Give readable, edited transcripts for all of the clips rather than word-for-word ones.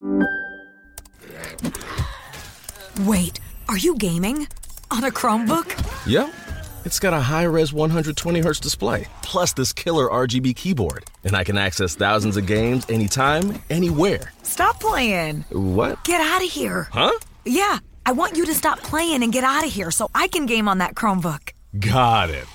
Wait, are you gaming? On a Chromebook? Yep. It's got a high-res 120Hz display, plus this killer RGB keyboard. And I can access thousands of games anytime, anywhere. Stop playing. What? Get out of here. Huh? Yeah, I want you to stop playing and get out of here so I can game on that Chromebook. Got it.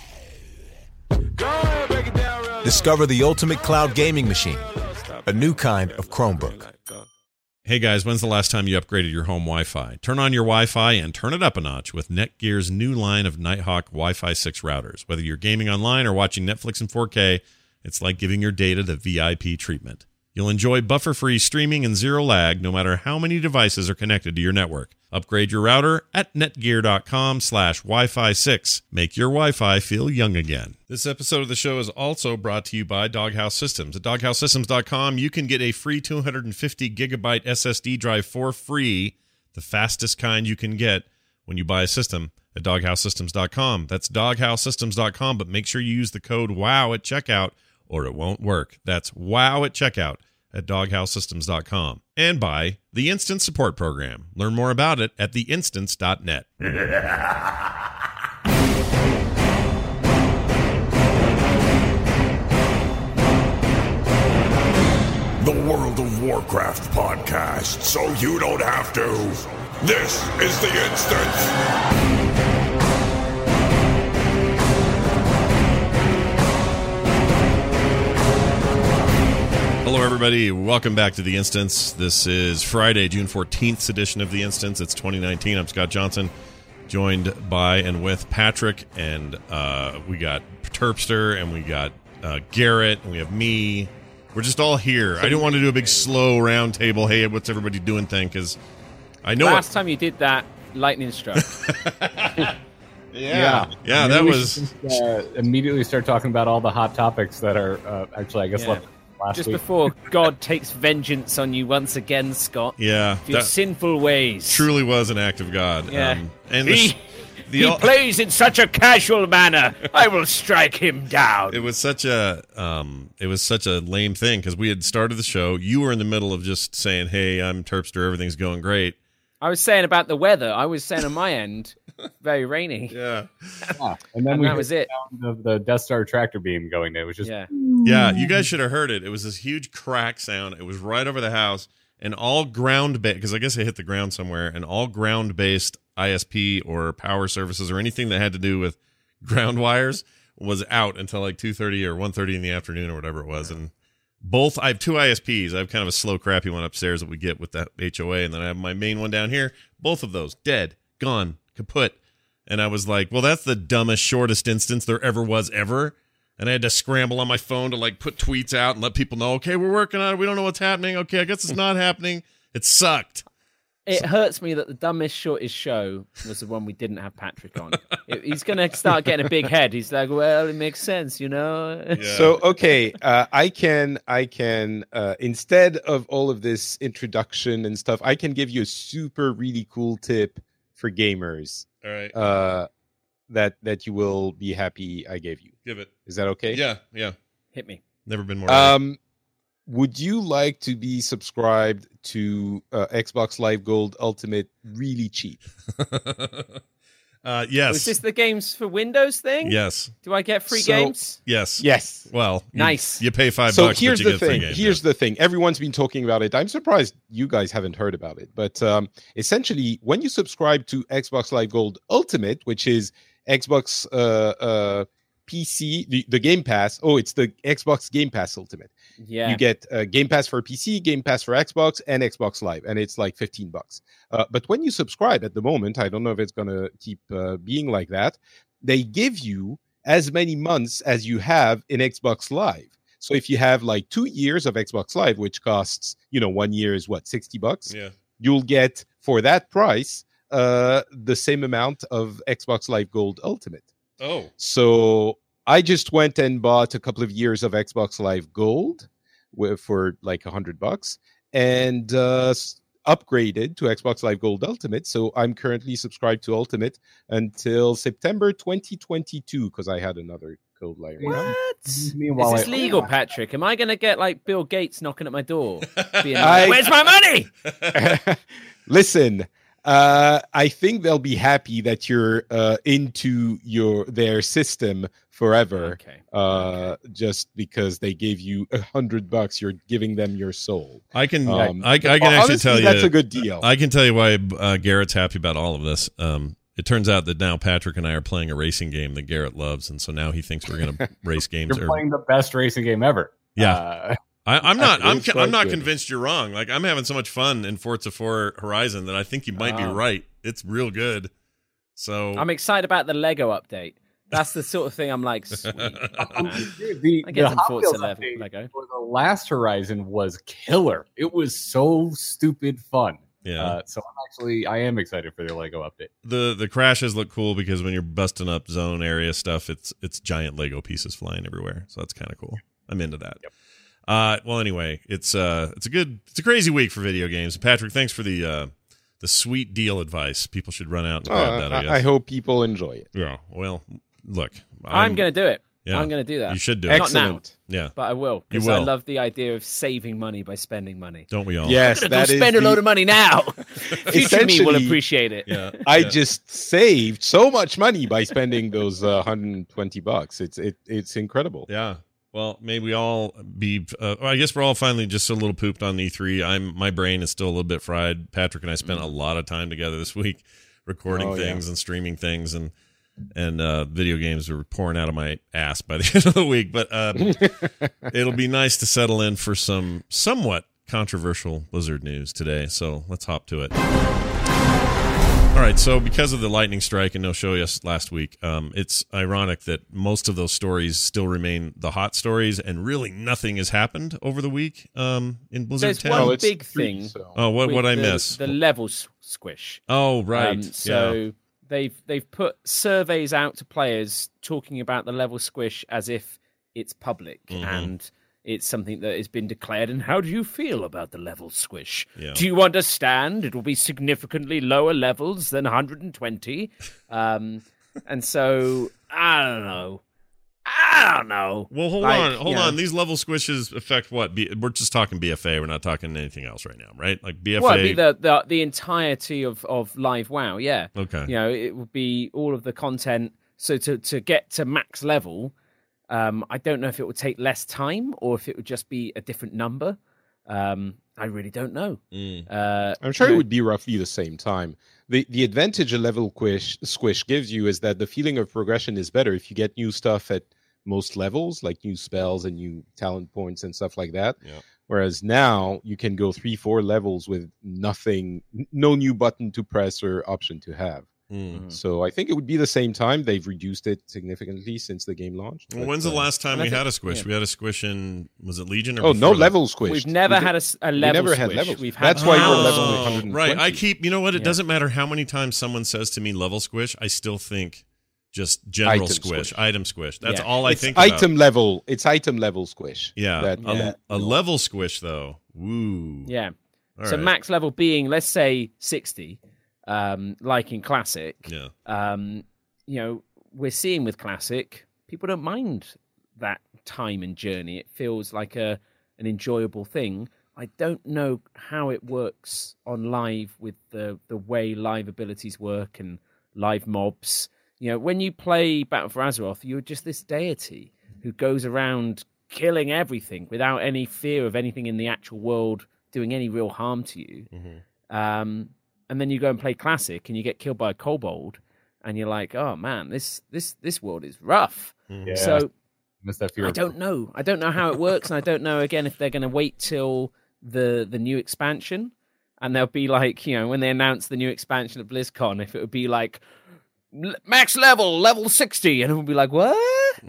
Discover the ultimate cloud gaming machine, a new kind of Chromebook. Hey guys, when's the last time you upgraded your home Wi-Fi? Turn on your Wi-Fi and turn it up a notch with Netgear's new line of Nighthawk Wi-Fi 6 routers. Whether you're gaming online or watching Netflix in 4K, it's like giving your data the VIP treatment. You'll enjoy buffer-free streaming and zero lag no matter how many devices are connected to your network. Upgrade your router at netgear.com/Wi-Fi6. Make your Wi-Fi feel young again. This episode of the show is also brought to you by Doghouse Systems. At doghousesystems.com, you can get a free 250 gigabyte SSD drive for free, the fastest kind you can get when you buy a system at doghousesystems.com. That's doghousesystems.com, but make sure you use the code WOW at checkout or it won't work. That's WOW at checkout at doghousesystems.com. And by the Instant Support Program. Learn more about it at theinstance.net. The World of Warcraft podcast, so you don't have to. This is The Instance. Hello, everybody. Welcome back to The Instance. This is Friday, June 14th edition of The Instance. It's 2019. I'm Scott Johnson, joined by and with Patrick, and we got Terpster, and we got Garrett, and we have me. We're just all here. I didn't want to do a big, slow round table, hey, what's everybody doing thing, because I know... Last time you did that, lightning struck. Yeah, that was... immediately start talking about all the hot topics that are actually, I guess, left last just week. Before God takes vengeance on you once again, Scott. Yeah. Your sinful ways. Truly was an act of God. Yeah. And he plays in such a casual manner. I will strike him down. It was such a lame thing because we had started the show. You were in the middle of just saying, "Hey, I'm Terpster. Everything's going great." I was saying about the weather. I was saying on my end, very rainy. Yeah. And then that was it. Of the Death Star tractor beam going. It was just Yeah, you guys should have heard it. It was this huge crack sound. It was right over the house, and all ground-based, because I guess it hit the ground somewhere, and all ground-based ISP or power services or anything that had to do with ground wires was out until like 2:30 or 1:30 in the afternoon or whatever it was. And I have two ISPs. I have kind of a slow, crappy one upstairs that we get with that HOA, and then I have my main one down here. Both of those dead, gone, kaput. And I was like, well, that's the dumbest, shortest instance there ever was ever. And I had to scramble on my phone to like put tweets out and let people know, okay, we're working on it. We don't know what's happening. Okay, I guess it's not happening. It sucked. It hurts me that the dumbest, shortest show was the one we didn't have Patrick on. He's going to start getting a big head. He's like, well, it makes sense, you know? Yeah. So, okay, I can instead of all of this introduction and stuff, I can give you a super really cool tip for gamers. All right. That you will be happy I gave you. Give it. Is that okay? Yeah. Hit me. Never been more right. Would you like to be subscribed to Xbox Live Gold Ultimate really cheap? Yes. Was this the games for Windows thing? Yes. Do I get free games? Yes. Yes. Well, nice. You pay $5, So but here's you the get free thing. games. Here's the thing. Everyone's been talking about it. I'm surprised you guys haven't heard about it. But essentially, when you subscribe to Xbox Live Gold Ultimate, which is Xbox PC, the Game Pass. Oh, it's the Xbox Game Pass Ultimate. Yeah. You get Game Pass for PC, Game Pass for Xbox, and Xbox Live, and it's like $15. But when you subscribe at the moment, I don't know if it's going to keep being like that, they give you as many months as you have in Xbox Live. So if you have like 2 years of Xbox Live, which costs, 1 year is what, $60? Yeah. You'll get, for that price, the same amount of Xbox Live Gold Ultimate. Oh. So I just went and bought a couple of years of Xbox Live Gold for like $100 and upgraded to Xbox Live Gold Ultimate. So I'm currently subscribed to Ultimate until September 2022 because I had another code like What? Meanwhile, Is this legal, Patrick? Am I going to get like Bill Gates knocking at my door? Being I- like, where's my money? Listen, I think they'll be happy that you're into their system forever. Okay. Just because they gave you $100, you're giving them your soul. I can Um, I can Honestly, actually tell you that's a good deal. I can tell you why Garrett's happy about all of this. It turns out that now Patrick and I are playing a racing game that Garrett loves, and so now he thinks we're going to race games. You're playing the best racing game ever. Yeah. I'm not. I'm It's quite not good. convinced you're wrong. Like I'm having so much fun in Forza 4 Horizon that I think you might be right. It's real good. So I'm excited about the Lego update. That's the sort of thing I'm like, sweet. Dude, the I get some Hot Forza Wheels level update Lego. for the last Horizon was killer. It was so stupid fun. yeah, So I am excited for their Lego update. the crashes look cool because when you're busting up zone area stuff, it's giant Lego pieces flying everywhere. So that's kind of cool. I'm into that. Yep. Well, anyway, it's a crazy week for video games. Patrick, thanks for the sweet deal advice. People should run out and grab that. I guess. I hope people enjoy it. Yeah. Well, look, I'm going to do it. Yeah. I'm going to do that. You should do it. Not now, Excellent. Yeah. but I will. You Because will. I love the idea of saving money by spending money. Don't we all? Yes, I'm going that to is spend a the- load of money now. Future me will Essentially, appreciate it. Yeah. I Yeah. just saved so much money by spending those $120. It's incredible. Yeah. Well, may we all be. I guess we're all finally just a little pooped on E3. My brain is still a little bit fried. Patrick and I spent a lot of time together this week, recording things and streaming things, and video games were pouring out of my ass by the end of the week. But it'll be nice to settle in for some somewhat controversial Blizzard news today. So let's hop to it. All right, so because of the lightning strike and no show last week, it's ironic that most of those stories still remain the hot stories, and really nothing has happened over the week in Blizzard There's 10. one it's big free, thing. so- Oh, what with I the- miss? The level squish. Oh, right. So they've put surveys out to players talking about the level squish as if it's public and it's something that has been declared. And how do you feel about the level squish? Yeah. Do you understand it will be significantly lower levels than 120? And so I don't know. Well, hold Like, on. you know. These level squishes affect what? We're just talking BFA. We're not talking anything else right now, right? Like BFA. Well, it'd be the entirety of Live WoW, yeah. Okay. You know, it would be all of the content. So to get to max level, I don't know if it would take less time or if it would just be a different number. I really don't know. I'm sure it would be roughly the same time. The advantage a level squish gives you is that the feeling of progression is better if you get new stuff at most levels, like new spells and new talent points and stuff like that. Yeah. Whereas now you can go 3-4 levels with nothing, no new button to press or option to have. So I think it would be the same time. They've reduced it significantly since the game launched. Well, but, when's the last time and I we think- had a squish? yeah. We had a squish in, was it Legion? Or Oh, no before that? level squish. We've never had a We level never squish. had levels. We've had That's why we're rounds. level Oh, 120. right. I keep, you know what? It Yeah. doesn't matter how many times someone says to me level squish. I still think just general Item squish, squish. item squish. That's Yeah. all I It's think about. item level. It's item level squish. Yeah. That- A level squish, though. Woo. Yeah. All So right. max level being, let's say, 60, like in Classic. Yeah. You know, we're seeing with Classic, people don't mind that time and journey. It feels like an enjoyable thing. I don't know how it works on live with the way live abilities work and live mobs. You know, when you play Battle for Azeroth, you're just this deity who goes around killing everything without any fear of anything in the actual world doing any real harm to you. And then you go and play Classic and you get killed by a kobold and you're like, oh man, this world is rough. Yeah. So Miss that fear. I don't know. I don't know how it works, and I don't know again if they're going to wait till the new expansion, and they'll be like, you know, when they announce the new expansion at BlizzCon, if it would be like max level 60, and it would be like what,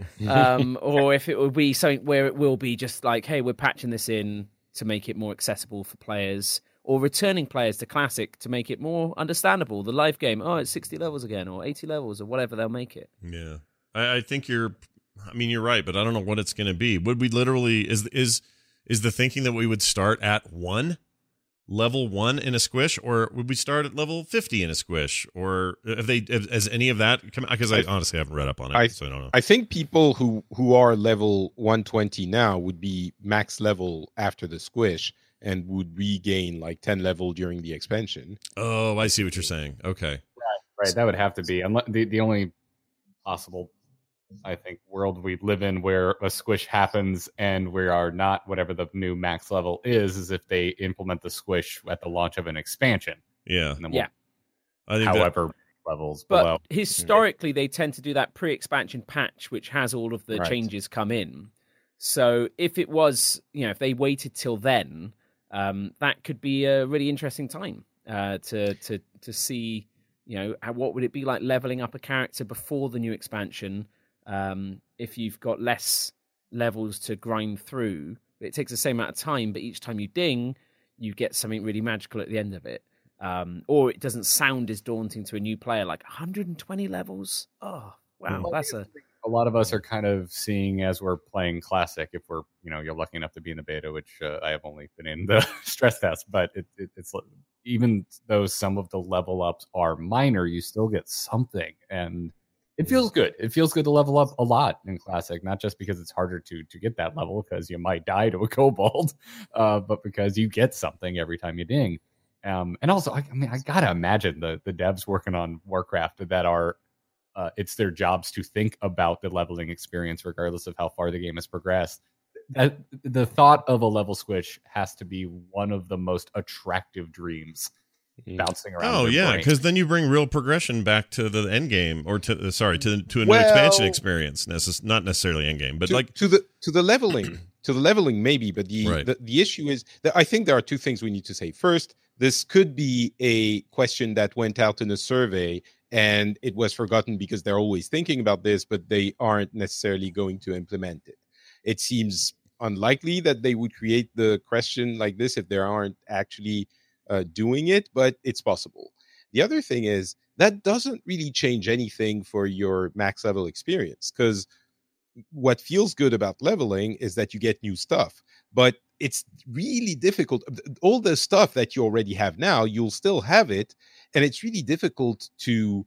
or if it would be something where it will be just like, hey, we're patching this in to make it more accessible for players. Or returning players to Classic to make it more understandable. The live game, oh, it's 60 levels again, or 80 levels, or whatever they'll make it. Yeah. I think you're right, but I don't know what it's going to be. Would we literally, is the thinking that we would start at 1? level 1 in a Squish, or would we start at level 50 in a Squish, or has any of that come? Because I honestly haven't read up on it, so I don't know. I think people who are level 120 now would be max level after the Squish and would regain like 10 level during the expansion. Oh, I see what you're saying. Okay, right. That would have to be the only possible, I think, world we live in where a Squish happens and we are not whatever the new max level is if they implement the Squish at the launch of an expansion. Yeah. And then I think however levels but below. Historically, they tend to do that pre-expansion patch, which has all of the changes come in. So if it was, if they waited till then, that could be a really interesting time to see, what would it be like leveling up a character before the new expansion. If you've got less levels to grind through, it takes the same amount of time, but each time you ding, you get something really magical at the end of it. Or it doesn't sound as daunting to a new player, like 120 levels. Oh, wow. A lot of us are kind of seeing as we're playing Classic, if we're, you're lucky enough to be in the beta, which I have only been in the stress test, but it's even though some of the level ups are minor, you still get something. And it feels good. It feels good to level up a lot in Classic, not just because it's harder to get that level, because you might die to a kobold, but because you get something every time you ding. And also, I gotta imagine the devs working on Warcraft that are, it's their jobs to think about the leveling experience, regardless of how far the game has progressed. The thought of a level Squish has to be one of the most attractive dreams. Bouncing around. Oh yeah, because then you bring real progression back to the end game, or to a new expansion experience. Not necessarily end game, but to the leveling maybe. But the issue is that I think there are two things we need to say. First, this could be a question that went out in a survey and it was forgotten because they're always thinking about this, but they aren't necessarily going to implement it. It seems unlikely that they would create the question like this if they aren't actually doing it, but it's possible. The other thing is that doesn't really change anything for your max level experience, because what feels good about leveling is that you get new stuff, but it's really difficult. All the stuff that you already have now, you'll still have it, and it's really difficult to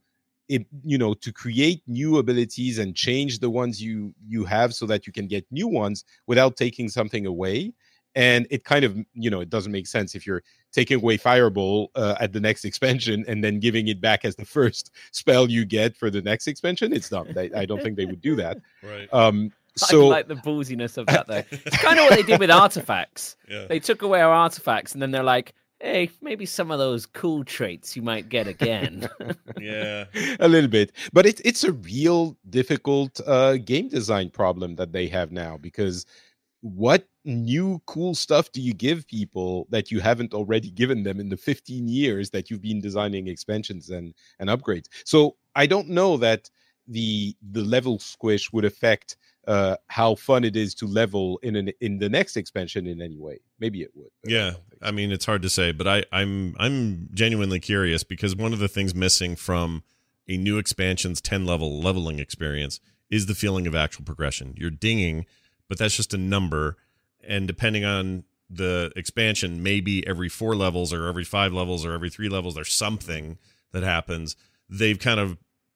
create new abilities and change the ones you have so that you can get new ones without taking something away. And it kind of, it doesn't make sense if you're taking away Fireball at the next expansion and then giving it back as the first spell you get for the next expansion. It's not. I don't think they would do that. Right. So I like the ballsiness of that, though. It's kind of what they did with artifacts. Yeah. They took away our artifacts, and then they're like, hey, maybe some of those cool traits you might get again. Yeah. A little bit. But it's a real difficult game design problem that they have now, because what new cool stuff do you give people that you haven't already given them in the 15 years that you've been designing expansions and upgrades? So I don't know that the level Squish would affect how fun it is to level in the next expansion in any way. Maybe it would. Yeah, I mean, it's hard to say, but I'm genuinely curious, because one of the things missing from a new expansion's 10 level leveling experience is the feeling of actual progression. You're dinging, but that's just a number, and depending on the expansion, maybe every 4 levels or every 5 levels or every 3 levels, there's something that happens. They've kind of,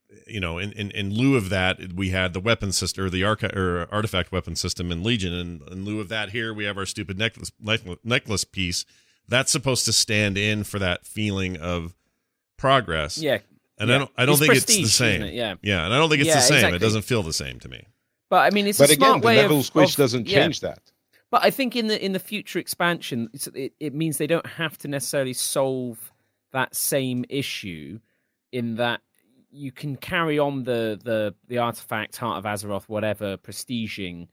in lieu of that, we had the weapon system, or the artifact weapon system in Legion, and in lieu of that, here we have our stupid necklace piece that's supposed to stand in for that feeling of progress. Yeah, and I don't think it's the same. Yeah, and I don't think it's the same. Exactly. It doesn't feel the same to me. But I mean, it's a smart way the level Squish doesn't change that. But I think in the future expansion, it means they don't have to necessarily solve that same issue, in that you can carry on the artifact, Heart of Azeroth, whatever, prestiging,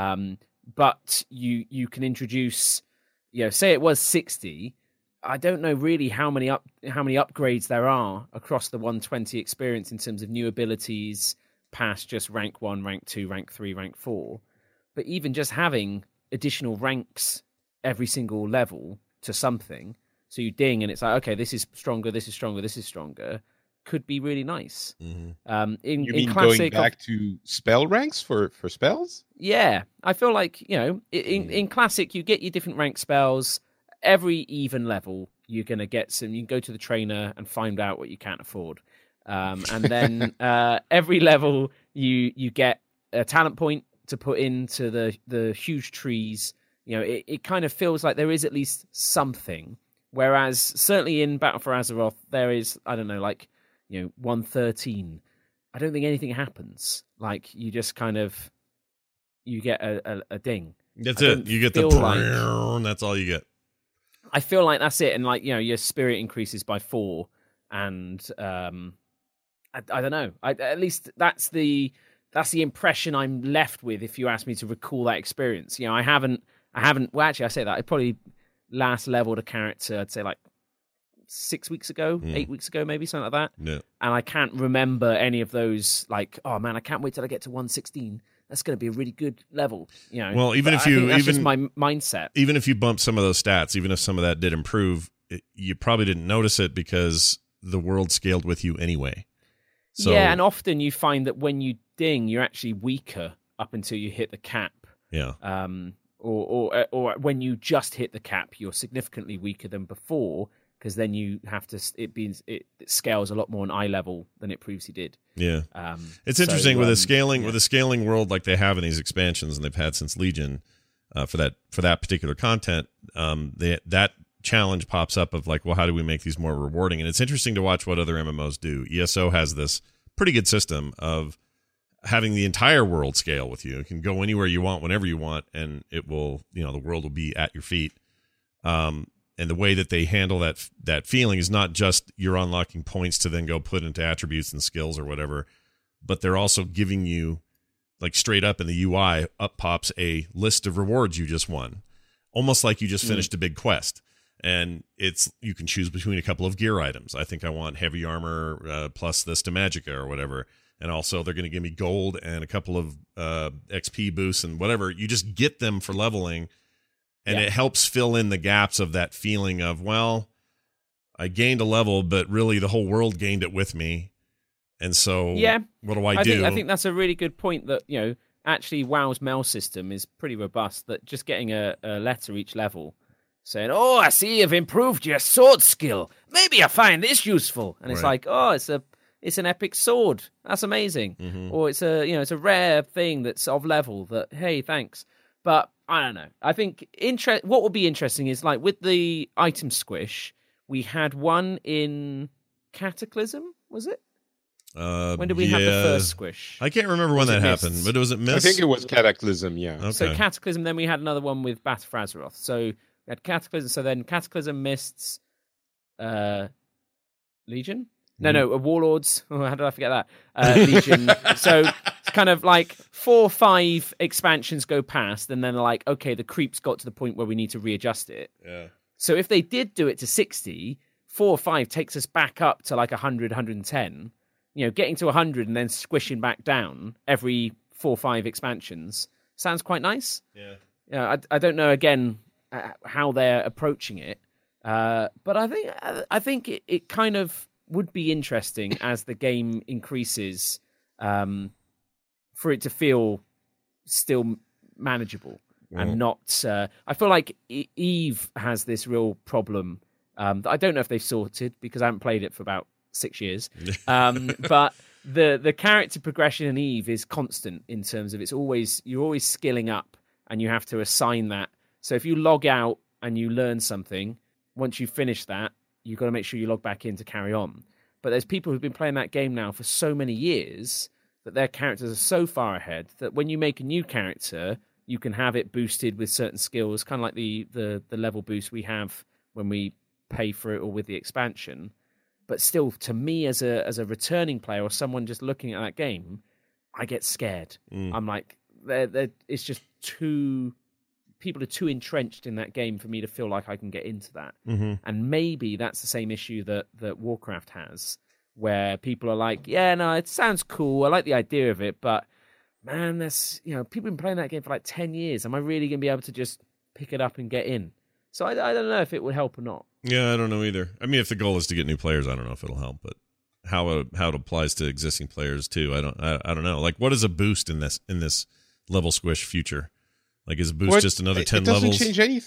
but you can introduce, say it was 60. I don't know really how many upgrades there are across the 120 experience in terms of new abilities past just rank 1, rank 2, rank 3, rank 4. But even just having additional ranks every single level to something, so you ding and it's like, okay, this is stronger, this is stronger, this is stronger, could be really nice. Mm-hmm. You mean Classic, going back to spell ranks for spells? Yeah, I feel like in Classic you get your different rank spells. every even level, you're going to get some. You can go to the trainer and find out what you can't afford, and then every level you get a talent point to put into the huge trees. You know, it kind of feels like there is at least something. Whereas certainly in Battle for Azeroth, there is, I don't know, like, 113. I don't think anything happens. Like, you just kind of, you get a ding. That's it. You get the that's all you get. I feel like that's it. And like, your spirit increases by 4. And I don't know. At least that's the impression I'm left with if you ask me to recall that experience. I haven't, well, actually I say that. I probably last leveled a character, I'd say like 6 weeks ago, 8 weeks ago, maybe something like that. Yeah. And I can't remember any of those. Like, oh man, I can't wait till I get to 116. That's going to be a really good level. Well, even if you, that's just my mindset. Even if you bump some of those stats, even if some of that did improve, you probably didn't notice it because the world scaled with you anyway. So, yeah, and often you find that when you ding, you're actually weaker up until you hit the cap. Yeah. Or when you just hit the cap, you're significantly weaker than before, because then you have to. It scales a lot more on eye level than it previously did. Yeah, it's interesting with a scaling world like they have in these expansions, and they've had since Legion for that particular content. That challenge pops up of like, well, how do we make these more rewarding? And it's interesting to watch what other MMOs do. ESO has this pretty good system of having the entire world scale with you. You can go anywhere you want, whenever you want, and it will, the world will be at your feet. And the way that they handle that feeling is not just you're unlocking points to then go put into attributes and skills or whatever, but they're also giving you, like, straight up in the UI, up pops a list of rewards you just won. Almost like you just finished a big quest. And you can choose between a couple of gear items. I think I want heavy armor plus this to Magicka or whatever. And also they're going to give me gold and a couple of XP boosts and whatever. You just get them for leveling, and it helps fill in the gaps of that feeling of, well, I gained a level, but really the whole world gained it with me. And so what do I do? I think that's a really good point that, actually WoW's mail system is pretty robust, that just getting a letter each level saying, oh, I see you've improved your sword skill. Maybe I find this useful. And it's like, oh, it's an epic sword. That's amazing. Mm-hmm. Or it's a rare thing that's of level that, hey, thanks. But I don't know. I think what will be interesting is, like, with the item squish, we had one in Cataclysm, was it? When did we have the first squish? I can't remember when that happened, but was it Mist? I think it was Cataclysm, yeah. Okay. So Cataclysm, then we had another one with Battle for Azeroth. So we had Cataclysm, so then Cataclysm, Mists, Legion? No, Warlords. Oh, how did I forget that? Legion. So it's kind of like 4 or 5 expansions go past, and then like, okay, the creep's got to the point where we need to readjust it. Yeah. So if they did do it to 60, 4 or 5 takes us back up to like 100, 110. Getting to 100 and then squishing back down every 4 or 5 expansions sounds quite nice. Yeah. I don't know again how they're approaching it, but I think it kind of would be interesting as the game increases, for it to feel still manageable and not. I feel like Eve has this real problem that I don't know if they've sorted, because I haven't played it for about 6 years. But the character progression in Eve is constant in terms of you're always skilling up, and you have to assign that. So if you log out and you learn something, once you finish that, you've got to make sure you log back in to carry on. But there's people who've been playing that game now for so many years that their characters are so far ahead that when you make a new character, you can have it boosted with certain skills, kind of like the level boost we have when we pay for it or with the expansion. But still, to me, as a returning player or someone just looking at that game, I get scared. I'm like, it's just people are too entrenched in that game for me to feel like I can get into that. Mm-hmm. And maybe that's the same issue that Warcraft has, where people are like, yeah, no, it sounds cool. I like the idea of it, but man, people have been playing that game for like 10 years. Am I really going to be able to just pick it up and get in? So I don't know if it would help or not. Yeah, I don't know either. I mean, if the goal is to get new players, I don't know if it'll help, but how it applies to existing players too, I don't know. Like, what is a boost in this level squish future? Like, is a boost just another 10 levels? It doesn't change anything.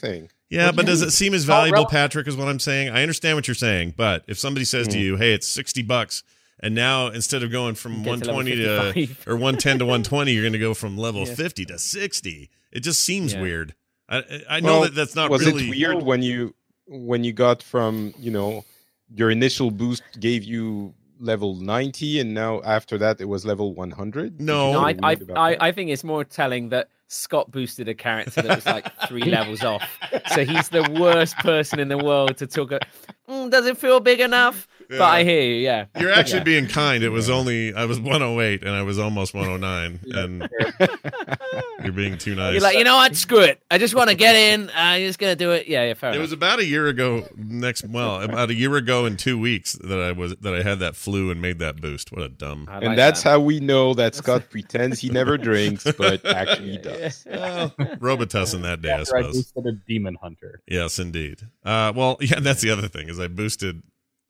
Yeah, but does it seem as valuable, Patrick, is what I'm saying? I understand what you're saying, but if somebody says to you, hey, it's $60, and now instead of going from 120 to or 110 to 120, you're going to go from level 50 to 60. It just seems weird. I know that's not was really... it weird when you got from, your initial boost gave you level 90 and now after that it was level 100? No, I think it's more telling that Scott boosted a character that was like 3 levels off. So he's the worst person in the world to talk about, does it feel big enough? Yeah. But I hear you, yeah. You're actually being kind. It was I was 108 and I was almost 109 and you're being too nice. You're like, you know what? Screw it. I just want to get in. I'm just going to do it. Yeah, fair enough. It was about a year ago about a year ago in 2 weeks that I had that flu and made that boost. What a dumb. And that's how we know that Scott pretends he never drinks, but actually he does. Well, Robitussin that day, I suppose. I boosted a demon hunter. Yes, indeed. That's the other thing is I boosted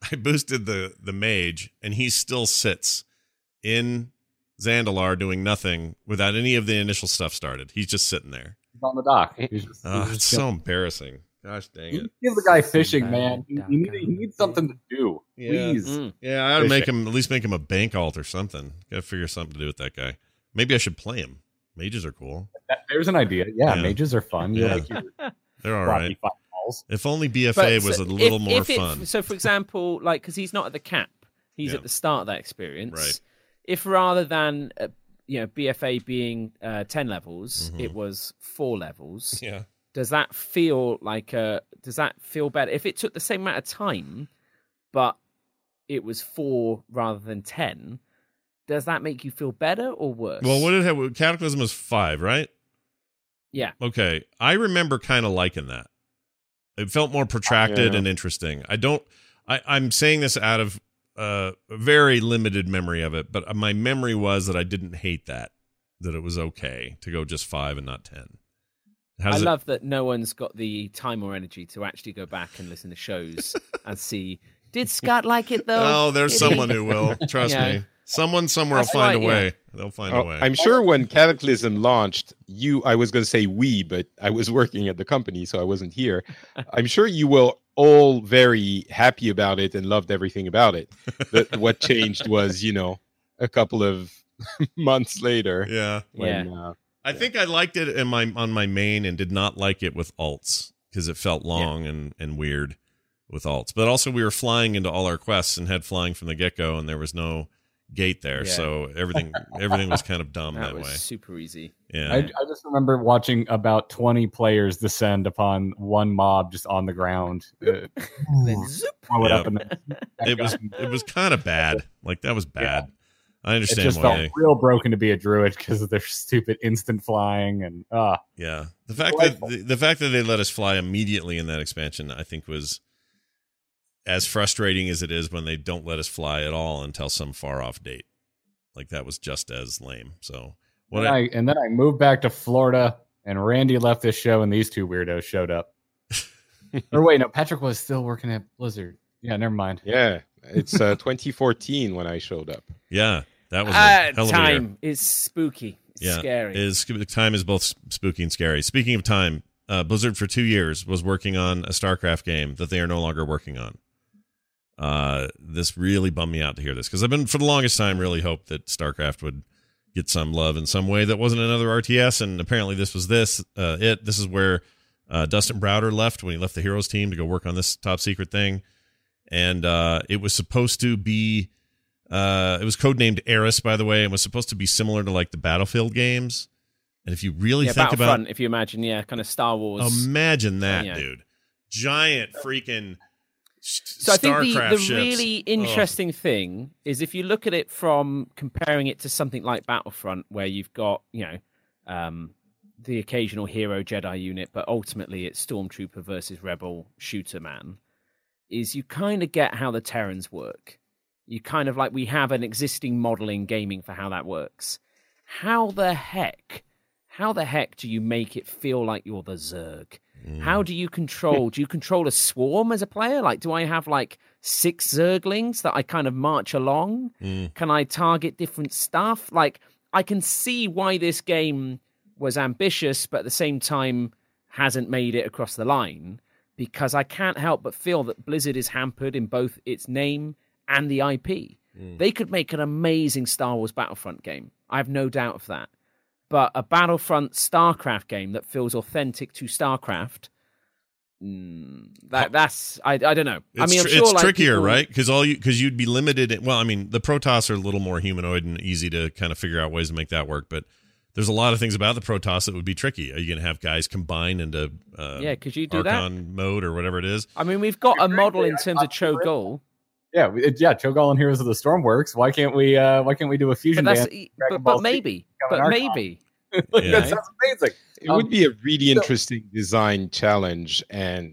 the mage, and he still sits in Zandalar doing nothing without any of the initial stuff started. He's just sitting there. He's on the dock. It's so embarrassing. Gosh dang it. Give the guy fishing, man. He needs something to do. Yeah. Please. Yeah, I ought to at least make him a bank alt or something. Gotta figure something to do with that guy. Maybe I should play him. Mages are cool. There's an idea. Yeah, mages are fun. Yeah. They're all right. If only BFA was a little more fun. So, for example, because he's not at the cap, he's at the start of that experience. Right. If rather than BFA being 10 levels, it was 4 levels. Yeah. Does that feel better if it took the same amount of time, but it was 4 rather than 10? Does that make you feel better or worse? Well, what did it have? Cataclysm was 5, right? Yeah. Okay. I remember kind of liking that. It felt more protracted and interesting. I'm saying this out of a very limited memory of it, but my memory was that I didn't hate that it was okay to go just 5 and not 10. I love that no one's got the time or energy to actually go back and listen to shows and see, did Scott like it though? Oh, there's someone who will. Trust me. Someone somewhere will find a way. They'll find a way. I'm sure when Cataclysm launched, I was going to say we, but I was working at the company, so I wasn't here. I'm sure you were all very happy about it and loved everything about it. But what changed was, a couple of months later. Yeah. I think I liked it on my main and did not like it with alts because it felt long and weird with alts. But also we were flying into all our quests and had flying from the get-go, and there was no gate there, so everything was kind of dumb that way. Super easy. Yeah, I just remember watching about 20 players descend upon one mob just on the ground. Then zoop. It was kind of bad. Like that was bad. I understand. It just felt real broken to be a druid because of their stupid instant flying and yeah. The fact that they let us fly immediately in that expansion, I think, was as frustrating as it is when they don't let us fly at all until some far off date. Like that was just as lame. So and then I moved back to Florida and Randy left this show and these two weirdos showed up. Or wait, no, Patrick was still working at Blizzard. Yeah, never mind. Yeah, it's 2014 when I showed up. Yeah, that was a hell of a time is spooky. It's scary. Time is both spooky and scary. Speaking of time, Blizzard for 2 years was working on a StarCraft game that they are no longer working on. This really bummed me out to hear this because I've been for the longest time really hoped that StarCraft would get some love in some way that wasn't another RTS, and apparently this was this is where Dustin Browder left when he left the Heroes team to go work on this top secret thing, and it was supposed to be it was codenamed Eris, by the way, and was supposed to be similar to like the Battlefield games. And if you really think about it, if you imagine kind of Star Wars, imagine that, dude, giant freaking. So I think the really interesting thing is if you look at it from comparing it to something like Battlefront, where you've got the occasional hero Jedi unit, but ultimately it's Stormtrooper versus Rebel shooter man, is you kind of get how the Terrans work. You kind of we have an existing model in gaming for how that works. How the heck do you make it feel like you're the Zerg? How do you control? Do you control a swarm as a player? Do I have 6 Zerglings that I kind of march along? Can I target different stuff? I can see why this game was ambitious, but at the same time, hasn't made it across the line, because I can't help but feel that Blizzard is hampered in both its name and the IP. They could make an amazing Star Wars Battlefront game. I have no doubt of that. But a Battlefront StarCraft game that feels authentic to StarCraft, that's I don't know. I'm sure it's trickier, right? Because you'd be limited. Well, I mean, the Protoss are a little more humanoid and easy to kind of figure out ways to make that work. But there's a lot of things about the Protoss that would be tricky. Are you going to have guys combine into could you do Archon mode or whatever it is? I mean, we've got a model in terms of Cho'Gall. Yeah, Cho'Gall and Heroes of the Storm works. Why can't we do a fusion band? But maybe. That sounds amazing. It would be a really interesting design challenge, and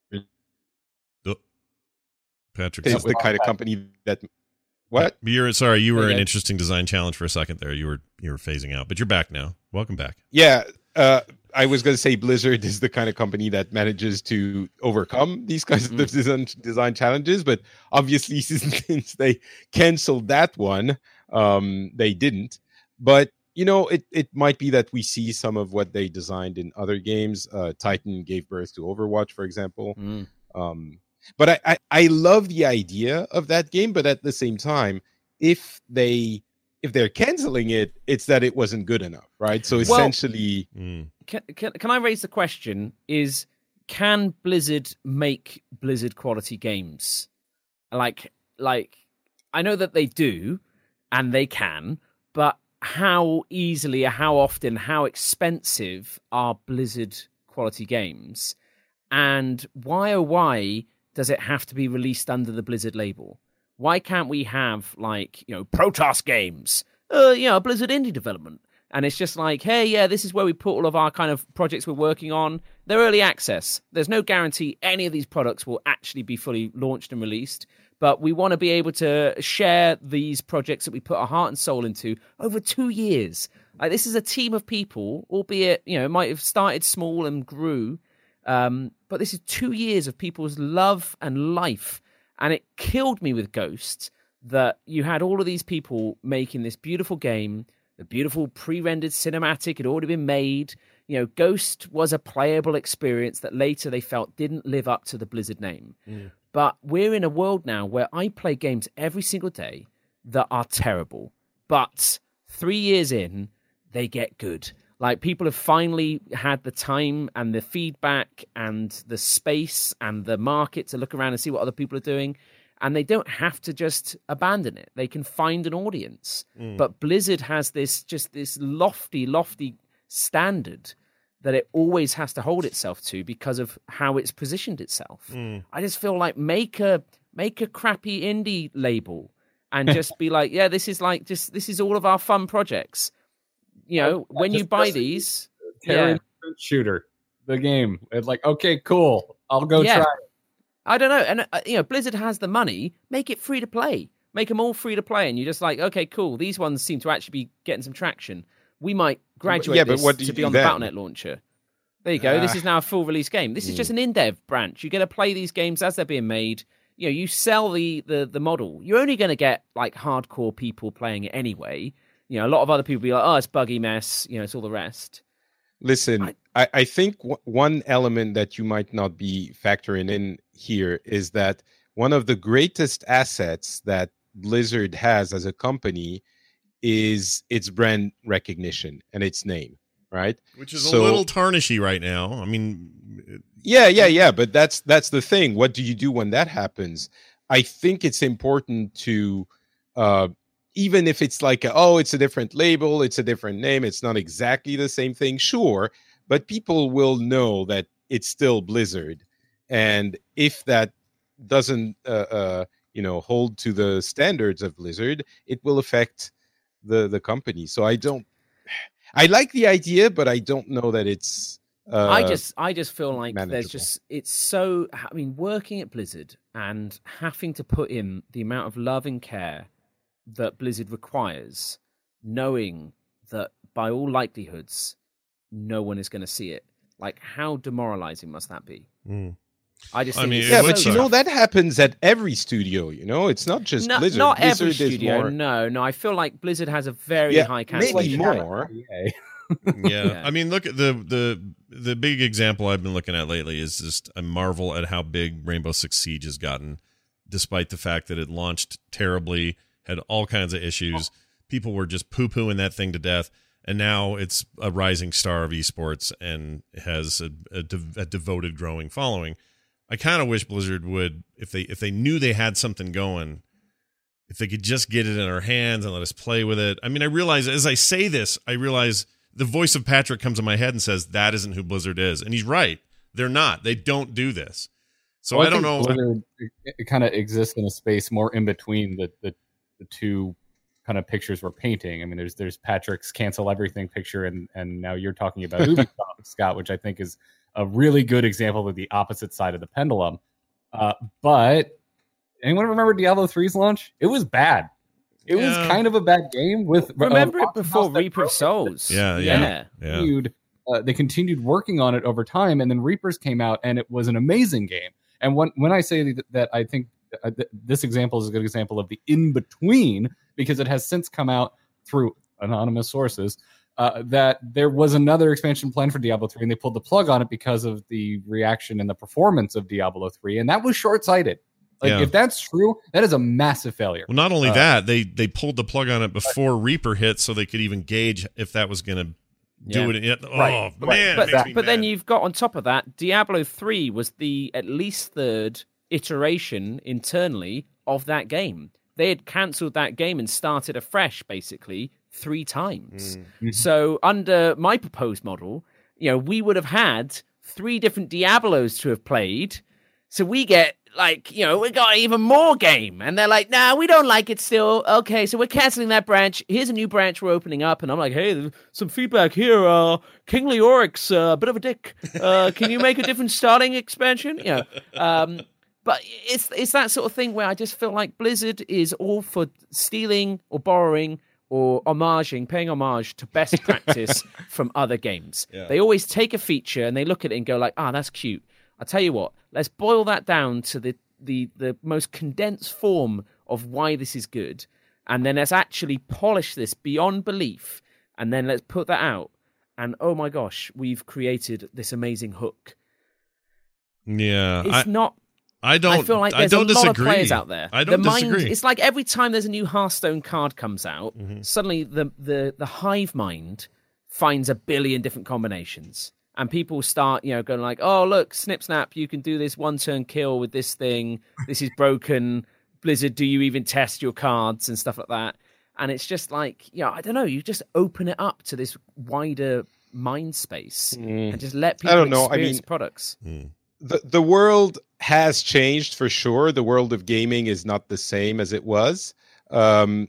Patrick is the kind of company that. What? You were an interesting design challenge for a second there. You were phasing out, but you're back now. Welcome back. Yeah. I was going to say Blizzard is the kind of company that manages to overcome these kinds of design challenges, but obviously since they canceled that one, they didn't. But, it might be that we see some of what they designed in other games. Titan gave birth to Overwatch, for example. But I love the idea of that game, but at the same time, if they're canceling it, it's that it wasn't good enough, right? So essentially, can I raise the question? Can Blizzard make Blizzard quality games? Like I know that they do, and they can, but how easily, how often, how expensive are Blizzard quality games? And why does it have to be released under the Blizzard label? Why can't we have Protoss games, Blizzard indie development? And it's just like, hey, yeah, this is where we put all of our kind of projects we're working on. They're early access. There's no guarantee any of these products will actually be fully launched and released. But we want to be able to share these projects that we put our heart and soul into over 2 years. This is a team of people, albeit, it might have started small and grew. But this is 2 years of people's love and life. And it killed me with Ghost that you had all of these people making this beautiful game, the beautiful pre-rendered cinematic had already been made. Ghost was a playable experience that later they felt didn't live up to the Blizzard name. But we're in a world now where I play games every single day that are terrible. But 3 years in, they get good. People have finally had the time and the feedback and the space and the market to look around and see what other people are doing. And they don't have to just abandon it. They can find an audience. But Blizzard has this lofty standard that it always has to hold itself to because of how it's positioned itself. I just feel like make a crappy indie label and just be like, yeah, this is all of our fun projects. When you buy these, shooter, the game, it's like, okay, cool, I'll go try it. I don't know, and Blizzard has the money. Make it free to play. Make them all free to play, and you're just like, okay, cool. These ones seem to actually be getting some traction. We might graduate this to be on the Battle.net launcher. There you go. This is now a full release game. This is just an in-dev branch. You get to play these games as they're being made. You sell the model. You're only going to get hardcore people playing it anyway. A lot of other people be like, oh, it's buggy mess. It's all the rest. Listen, I think one element that you might not be factoring in here is that one of the greatest assets that Blizzard has as a company is its brand recognition and its name, right? Which is a little tarnishy right now. I mean... Yeah. But that's the thing. What do you do when that happens? I think it's important to... even if it's it's a different label, it's a different name, it's not exactly the same thing, sure, but people will know that it's still Blizzard. And if that doesn't, hold to the standards of Blizzard, it will affect the company. So I like the idea, but I don't know that it's... I just feel like manageable. It's so... I mean, working at Blizzard and having to put in the amount of love and care that Blizzard requires, knowing that by all likelihoods, no one is going to see it. How demoralizing must that be? I just think but that happens at every studio. It's not just Blizzard. Not Blizzard every studio. More... No. I feel like Blizzard has a very high cancellation maybe more. Yeah. I mean, look at the the big example I've been looking at lately is just a marvel at how big Rainbow Six Siege has gotten, despite the fact that it launched terribly, had all kinds of issues. People were just poo-pooing that thing to death, and now it's a rising star of esports and has a devoted, growing following. I kind of wish Blizzard would, if they knew they had something going, if they could just get it in our hands and let us play with it. I mean, I realize as I say this, I realize the voice of Patrick comes in my head and says, that isn't who Blizzard is. And he's right. They're not. They don't do this. So well, I don't know. Blizzard, it kind of exists in a space more in between the two kind of pictures we're painting. I mean, there's Patrick's cancel everything picture, and now you're talking about Ubisoft, Scott, which I think is a really good example of the opposite side of the pendulum. But anyone remember Diablo 3's launch? It was bad. It was kind of a bad game. Remember it before Reaper of Souls? Yeah. They continued working on it over time, and then Reapers came out, and it was an amazing game. And when I say that I think this example is a good example of the in-between, because it has since come out through anonymous sources that there was another expansion plan for Diablo 3, and they pulled the plug on it because of the reaction and the performance of Diablo 3, and that was short-sighted. If that's true, that is a massive failure. Well, not only that, they pulled the plug on it before Reaper hit, so they could even gauge if that was going to do it. Oh, man. But then you've got on top of that, Diablo 3 was the at least third iteration internally of that game. They had cancelled that game and started afresh, basically, 3 times. So under my proposed model, we would have had 3 different Diablos to have played. So we get, we got even more game. And they're like, nah, we don't like it still. Okay, so we're canceling that branch. Here's a new branch we're opening up. And I'm like, hey, there's some feedback here. King Leoric's a bit of a dick. Can you make a different starting expansion? But it's that sort of thing where I just feel like Blizzard is all for stealing or borrowing or paying homage to best practice from other games. Yeah. They always take a feature and they look at it and go like, that's cute. I'll tell you what, let's boil that down to the most condensed form of why this is good. And then let's actually polish this beyond belief. And then let's put that out. And oh my gosh, we've created this amazing hook. Yeah. It's not... I feel like there's a lot of players out there. I don't disagree. It's like every time there's a new Hearthstone card comes out, suddenly the hive mind finds a billion different combinations. And people start, going like, oh, look, snip, snap, you can do this one-turn kill with this thing. This is broken. Blizzard, do you even test your cards and stuff like that? And it's just like, I don't know, you just open it up to this wider mind space and just let people experience products. The world has changed for sure. The world of gaming is not the same as it was. And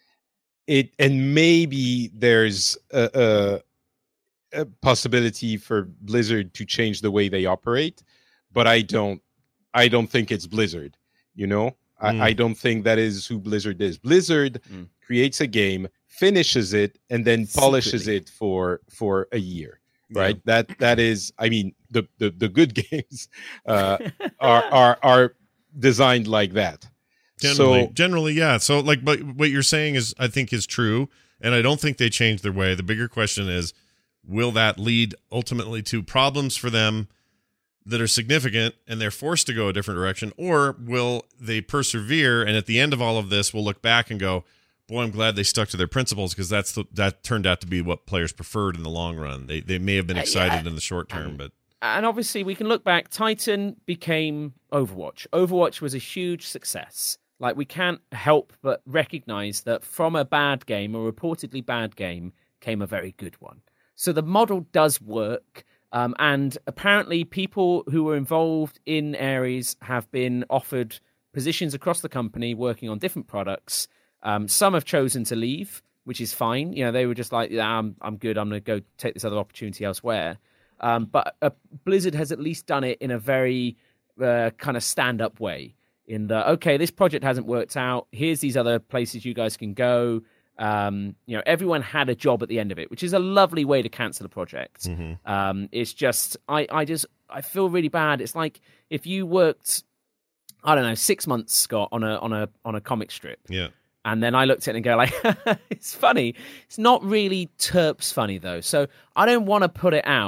maybe there's a possibility for Blizzard to change the way they operate, but I don't think it's Blizzard. I don't think that is who Blizzard is. Blizzard creates a game, finishes it, and then polishes it for a year. Right. That is, I mean, the good games are designed like that. Generally, yeah. So but what you're saying is, I think, is true, and I don't think they changed their way. The bigger question is, will that lead ultimately to problems for them that are significant and they're forced to go a different direction, or will they persevere and at the end of all of this, we'll look back and go, boy, I'm glad they stuck to their principles, because that turned out to be what players preferred in the long run. They may have been excited in the short term, but... And obviously, we can look back. Titan became Overwatch. Overwatch was a huge success. We can't help but recognize that from a bad game, a reportedly bad game, came a very good one. So the model does work. And apparently, people who were involved in Ares have been offered positions across the company working on different products. Some have chosen to leave, which is fine. They were just like, I'm good. I'm going to go take this other opportunity elsewhere. But Blizzard has at least done it in a very kind of stand-up way. In the, okay, this project hasn't worked out. Here's these other places you guys can go. Everyone had a job at the end of it, which is a lovely way to cancel a project. It's just, I feel really bad. It's like if you worked, I don't know, 6 months, Scott, on a comic strip. Yeah. And then I looked at it and go like, it's funny. It's not really terps funny though. So I don't want to put it out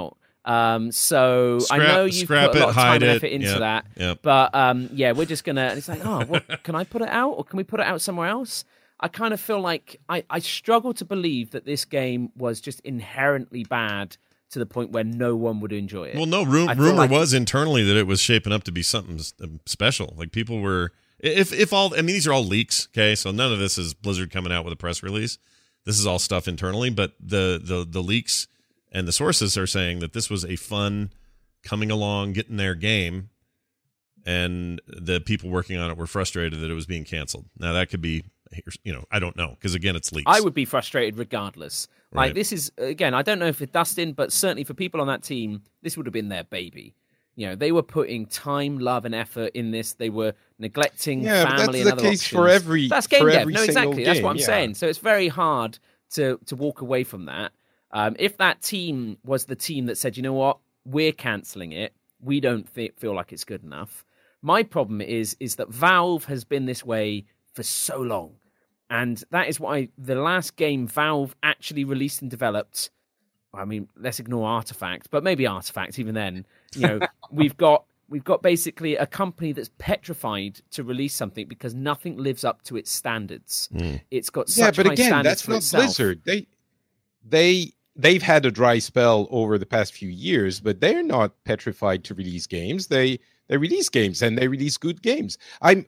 So I know you've put a lot of time and effort into that. Yep. But we're just gonna. And it's like, can I put it out, or can we put it out somewhere else? I kind of feel like I struggle to believe that this game was just inherently bad to the point where no one would enjoy it. Well, no, rumor was internally that it was shaping up to be something special. Like people were, if all, I mean, these are all leaks, okay? So none of this is Blizzard coming out with a press release. This is all stuff internally, but the leaks and the sources are saying that this was a fun, coming along, getting their game, and the people working on it were frustrated that it was being canceled. Now that could be, I don't know, because again, it's leaks. I would be frustrated regardless. Right. Like, this is, again, I don't know if it's Dustin, but certainly for people on that team, this would have been their baby. They were putting time, love, and effort in this. They were neglecting family and other options. That's the case for every That's game for dev. every No, exactly. game. That's what I'm saying. So it's very hard to walk away from that. If that team was the team that said, you know what, we're cancelling it, we don't feel like it's good enough. My problem is that Valve has been this way for so long. And that is why the last game Valve actually released and developed, I mean, let's ignore Artifact, but maybe Artifact even then, we've got basically a company that's petrified to release something because nothing lives up to its standards. It's got such high standards for itself. That's not Blizzard. They've had a dry spell over the past few years, but they're not petrified to release games. They release games, and they release good games.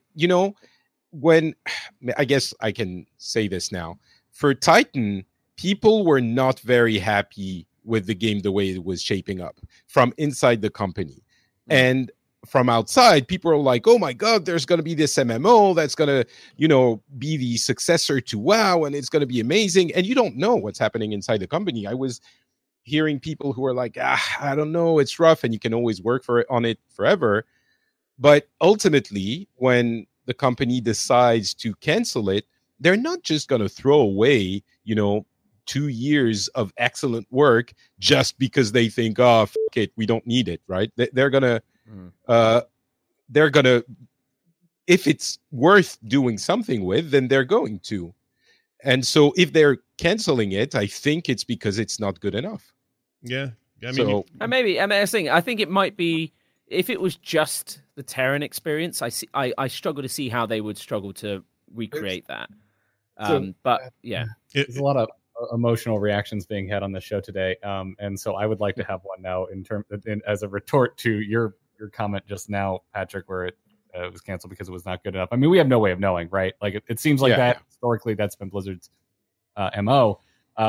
When I guess I can say this now, for Titan, people were not very happy with the game the way it was shaping up from inside the company. And from outside, people are like, oh my God, there's going to be this MMO that's going to, be the successor to WoW, and it's going to be amazing. And you don't know what's happening inside the company. I was hearing people who are like, I don't know, it's rough, and you can always work on it forever. But ultimately, when the company decides to cancel it, they're not just going to throw away, 2 years of excellent work just because they think, oh, fuck it, we don't need it, right? They're gonna, if it's worth doing something with, then they're going to. And so if they're canceling it, I think it's because it's not good enough. Yeah. I mean, I think it might be, if it was just the Terran experience, I struggle to see how they would struggle to recreate that. But yeah, there's a lot of emotional reactions being had on the show today, and so I would like to have one now as a retort to your comment just now, Patrick, where it was canceled because it was not good enough. I mean, we have no way of knowing, right? Like it seems like historically that's been Blizzard's MO,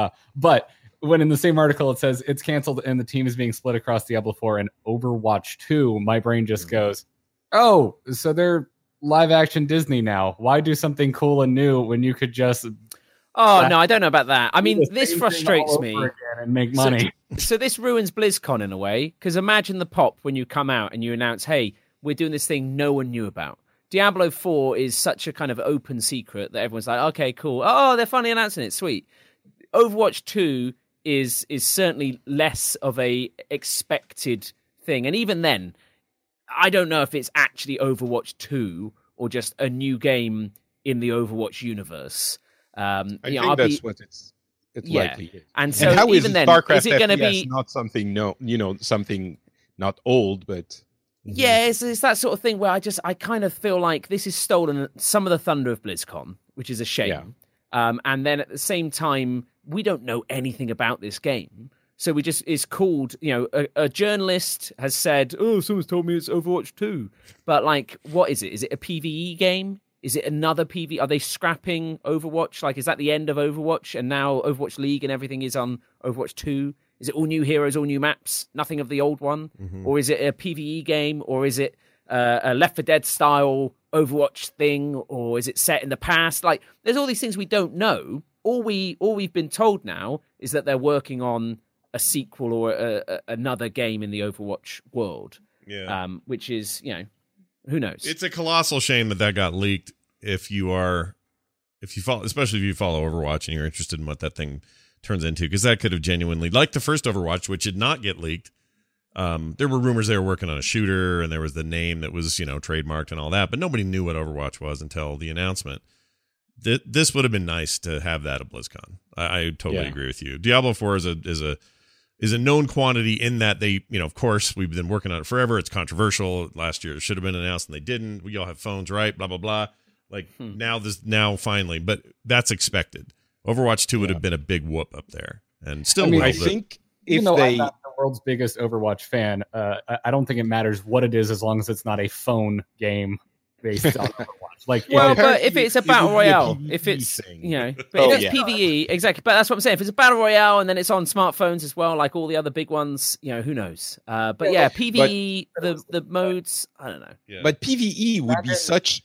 but when in the same article it says it's canceled and the team is being split across Diablo 4 and Overwatch 2, my brain just goes, oh, so they're live action Disney now. Why do something cool and new when you could just... Oh, no, I don't know about that. I mean, this frustrates me. And make money. So this ruins BlizzCon in a way, because imagine the pop when you come out and you announce, hey, we're doing this thing no one knew about. Diablo 4 is such a kind of open secret that everyone's like, okay, cool. Oh, they're finally announcing it. Sweet. Overwatch 2 is certainly less of a expected thing. And even then, I don't know if it's actually Overwatch 2 or just a new game in the Overwatch universe. I think that's what it's likely is. And so how even then, StarCraft is it going to be not something something not old, but yeah, it's that sort of thing where I kind of feel like this is stolen some of the thunder of BlizzCon, which is a shame. Yeah. And then at the same time, we don't know anything about this game. So it's called, a journalist has said, oh, someone's told me it's Overwatch 2. But like, what is it? Is it a PvE game? Is it another PvE? Are they scrapping Overwatch? Like, is that the end of Overwatch? And now Overwatch League and everything is on Overwatch 2? Is it all new heroes, all new maps, nothing of the old one? Mm-hmm. Or is it a PvE game? Or is it a Left 4 Dead style Overwatch thing? Or is it set in the past? Like, there's all these things we don't know. All we've been told now is that they're working on a sequel or another game in the Overwatch world. Yeah. Which is, who knows? It's a colossal shame that got leaked. If you follow, especially if you follow Overwatch and you're interested in what that thing turns into, because that could have genuinely, like the first Overwatch, which did not get leaked. There were rumors they were working on a shooter, and there was the name that was trademarked and all that, but nobody knew what Overwatch was until the announcement. This would have been nice to have that at BlizzCon. I totally agree with you. Diablo 4 is is a known quantity in that they, of course, we've been working on it forever. It's controversial. Last year it should have been announced and they didn't. We all have phones, right? Blah, blah, blah. Like now finally, but that's expected. Overwatch 2 would have been a big whoop up there, and still will. I think if I'm not the world's biggest Overwatch fan, I don't think it matters what it is as long as it's not a phone game based on Overwatch. Like, but if it's a battle royale, if it's but if it's PvE, exactly. But that's what I'm saying. If it's a battle royale and then it's on smartphones as well, like all the other big ones, who knows? But PvE, the modes, I don't know. Yeah. But PvE would be such,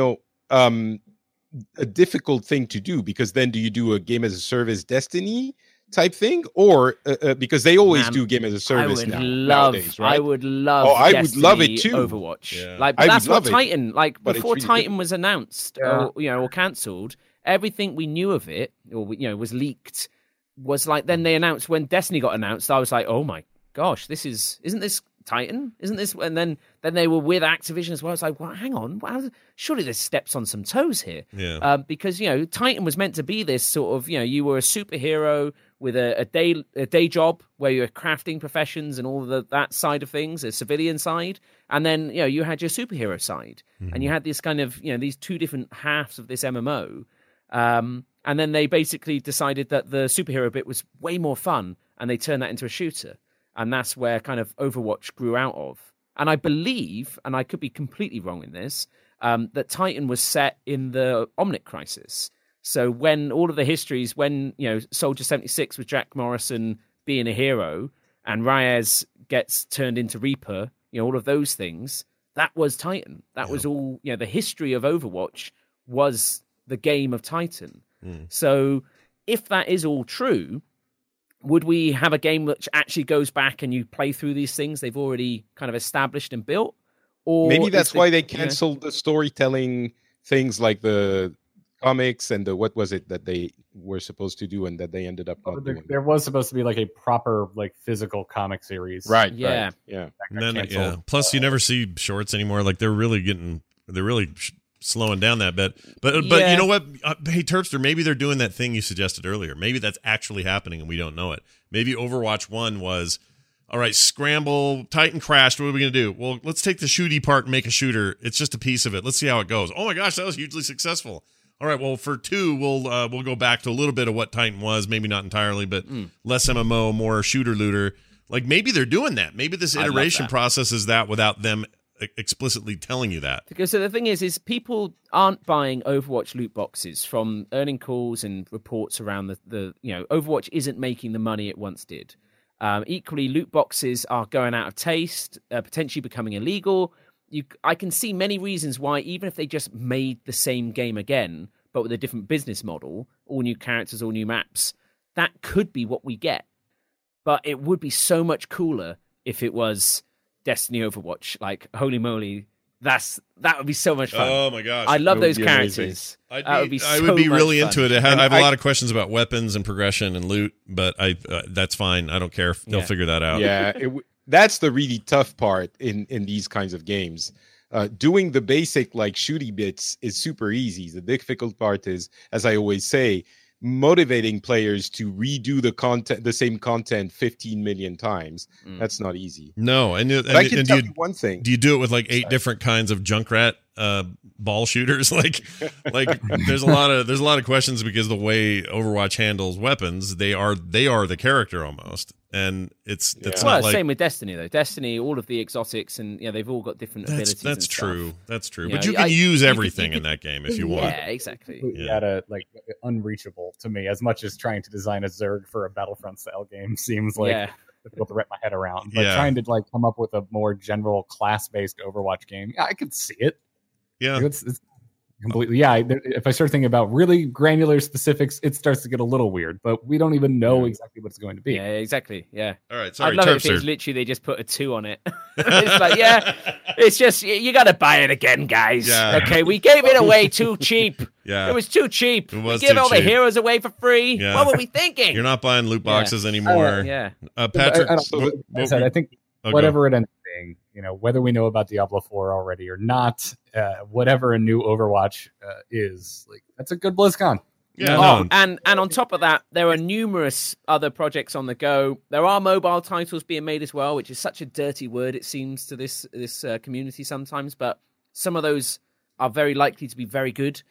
a difficult thing to do, because then do you do a game as a service Destiny type thing, or because they always do game as a service nowadays, right? I would love. I would love it too. Overwatch, but that's what Titan. Like before really Titan was announced, or cancelled, everything we knew of it, or was leaked, was like. Then they announced when Destiny got announced. I was like, oh my gosh, isn't this Titan? Isn't this? And then they were with Activision as well. It's like, well, hang on, surely this steps on some toes here. Yeah. Because Titan was meant to be this sort of you were a superhero with a day job where you're crafting professions and all that side of things, a civilian side, and then you had your superhero side, and you had this kind of these two different halves of this MMO, and then they basically decided that the superhero bit was way more fun, and they turned that into a shooter, and that's where kind of Overwatch grew out of. And I believe, and I could be completely wrong in this, that Titan was set in the Omnic Crisis. So when all of the histories, when Soldier 76 with Jack Morrison being a hero, and Reyes gets turned into Reaper, all of those things, that was Titan. That was all. The history of Overwatch was the game of Titan. So if that is all true, would we have a game which actually goes back and you play through these things they've already kind of established and built? Or maybe that's why they canceled the storytelling things like the comics and the what was it that they were supposed to do and that they ended up not doing. There was supposed to be like a proper physical comic series, right? Yeah, right. Yeah. And then, plus you never see shorts anymore. Like they're really slowing down that bit. But you know what? Hey, Terpster, maybe they're doing that thing you suggested earlier. Maybe that's actually happening and we don't know it. Maybe Overwatch 1 was, all right, scramble, Titan crashed. What are we going to do? Well, let's take the shooty part and make a shooter. It's just a piece of it. Let's see how it goes. Oh my gosh, that was hugely successful. All right, well, for 2, we'll go back to a little bit of what Titan was, maybe not entirely, but less MMO, more shooter-looter. Like, maybe they're doing that. Maybe this iteration process is that without them explicitly telling you that. Because so the thing is people aren't buying Overwatch loot boxes from earning calls and reports around the Overwatch isn't making the money it once did. Equally, loot boxes are going out of taste, potentially becoming illegal. I can see many reasons why, even if they just made the same game again, but with a different business model, all new characters, all new maps, that could be what we get. But it would be so much cooler if it was Destiny Overwatch. Like, holy moly, that would be so much fun. Oh my gosh, I love those characters. I would be really fun. into it. I have a lot of questions about weapons and progression and loot, but that's fine. I don't care. They'll figure that out. Yeah. That's the really tough part in these kinds of games. Doing the basic shooty bits is super easy. The difficult part is, as I always say, motivating players to redo the same content 15 million times. That's not easy. No, and I can tell you one thing. Do you do it with 8 different kinds of Junkrat ball shooters? Like there's a lot of questions because the way Overwatch handles weapons, they are the character almost. And it's not same with Destiny though. Destiny, all of the exotics and they've all got different abilities. That's and true. Stuff. That's true. But you can use everything in that game if you want. Yeah, exactly. Unreachable to me. As much as trying to design a Zerg for a Battlefront style game seems difficult to wrap my head around. But trying to come up with a more general class based Overwatch game, I could see it. Yeah, it's completely. Yeah, if I start thinking about really granular specifics, it starts to get a little weird. But we don't even know exactly what it's going to be. Yeah, exactly. Yeah. All right. Sorry, I'd love it if it's literally they just put a 2 on it. It's like, it's just you got to buy it again, guys. Yeah. Okay, we gave it away too cheap. Yeah, it was too cheap. We give all the heroes away for free. Yeah. What were we thinking? You're not buying loot boxes anymore. Patrick. I think whatever it ends up being, whether we know about Diablo 4 already or not, whatever a new Overwatch is, that's a good BlizzCon. Yeah, Oh, no. and on top of that, there are numerous other projects on the go. There are mobile titles being made as well, which is such a dirty word, it seems, to this community sometimes. But some of those are very likely to be very good.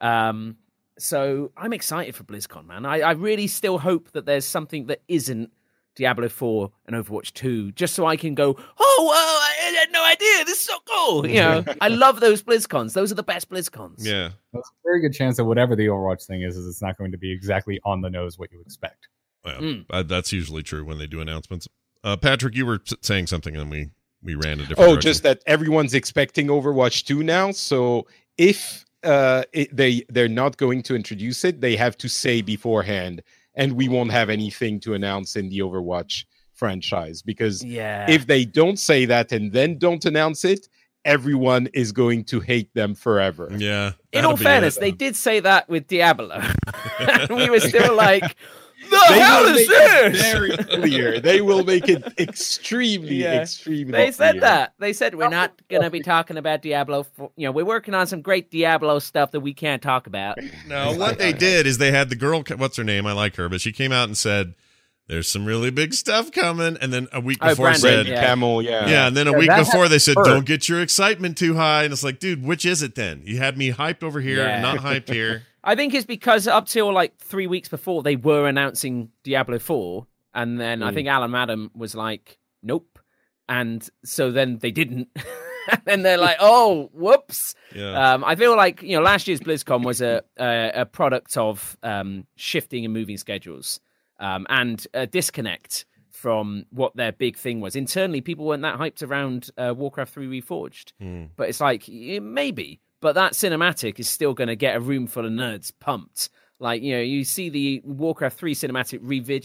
So I'm excited for BlizzCon, man. I really still hope that there's something that isn't Diablo 4 and Overwatch 2, just so I can go, oh, well, I had no idea. This is so cool. You know, I love those BlizzCons. Those are the best BlizzCons. Yeah. There's a very good chance that whatever the Overwatch thing is it's not going to be exactly on the nose what you expect. Well, that's usually true when they do announcements. Patrick, you were saying something, and we ran a different direction. Just that everyone's expecting Overwatch 2 now. So if they're not going to introduce it, they have to say beforehand, and we won't have anything to announce in the Overwatch franchise. Because if they don't say that and then don't announce it, everyone is going to hate them forever. Yeah. In all fairness, they did say that with Diablo. And we were still like, the hell is this? Very clear. They will make it extremely They said clear. that. They said we're not going to be talking about Diablo. We're working on some great Diablo stuff that we can't talk about. No, what they did is they had the girl, what's her name? I like her, but she came out and said, there's some really big stuff coming. And then a week before Brandon, said, Camel, yeah. And then a week that before they said, hurt. don't get your excitement too high. And it's like, dude, which is it then? You had me hyped over here and not hyped here. I think it's because up till like 3 weeks before they were announcing Diablo 4, and then I think Alan Madden was like, nope. And so then they didn't. And then they're like, oh, whoops. Yeah. I feel like, last year's BlizzCon was a product of shifting and moving schedules and a disconnect from what their big thing was. Internally, people weren't that hyped around Warcraft 3 Reforged. But it's like, maybe. But that cinematic is still going to get a room full of nerds pumped. Like, you see the Warcraft 3 cinematic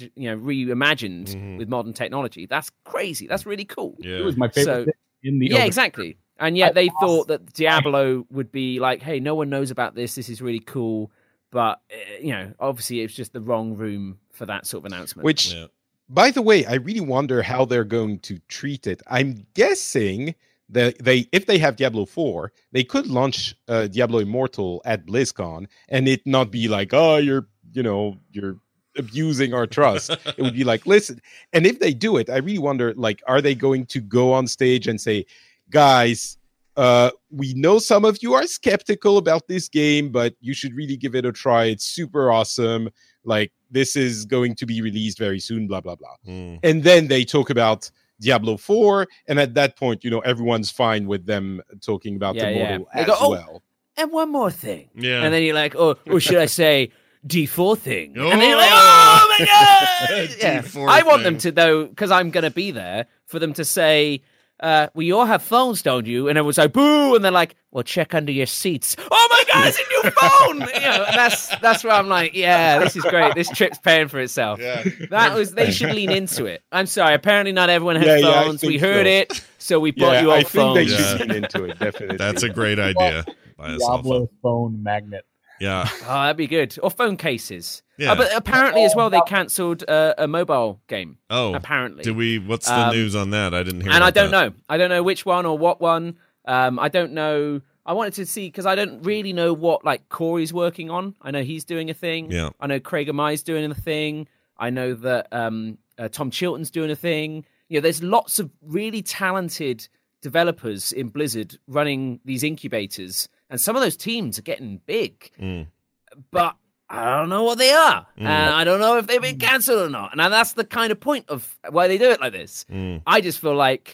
reimagined with modern technology. That's crazy. That's really cool. Yeah. It was my favorite thing in the Yeah, exactly. And yet they thought that Diablo would be like, hey, no one knows about this. This is really cool. But, obviously it's just the wrong room for that sort of announcement. Which, by the way, I really wonder how they're going to treat it. I'm guessing that if they have Diablo 4, they could launch Diablo Immortal at BlizzCon and it not be like, oh, you're abusing our trust. It would be like, listen. And if they do it, I really wonder, like, are they going to go on stage and say, guys, we know some of you are skeptical about this game, but you should really give it a try. It's super awesome. Like, this is going to be released very soon, blah, blah, blah. And then they talk about Diablo 4, and at that point, everyone's fine with them talking about Immortal as well. And one more thing. Yeah. And then you're like, or should I say D4 thing? And then you're like, oh my God! D4 I want them thing. to, though, because I'm going to be there, for them to say, we all have phones, don't you? And everyone's like, boo! And they're like, well, check under your seats. Oh my God, it's a new phone! And that's where I'm like, yeah, this is great. This trip's paying for itself. Yeah. They should lean into it. I'm sorry, apparently not everyone has I phones. think We heard so. it, so we bought you all I think phones. they should lean into it, definitely. That's a great idea. Buy a cell phone. Diablo phone magnet. Yeah. Oh, that'd be good. Or phone cases. Yeah. But apparently as well, they cancelled a mobile game. Oh, apparently. What's the news on that? I didn't hear And about I don't that. know. I don't know which one or what one. I don't know. I wanted to see, because I don't really know what Corey's working on. I know he's doing a thing. Yeah. I know Craig Amai's doing a thing. I know that Tom Chilton's doing a thing. There's lots of really talented developers in Blizzard running these incubators, and some of those teams are getting big. But I don't know what they are. And I don't know if they've been cancelled or not. And that's the kind of point of why they do it like this. I just feel like,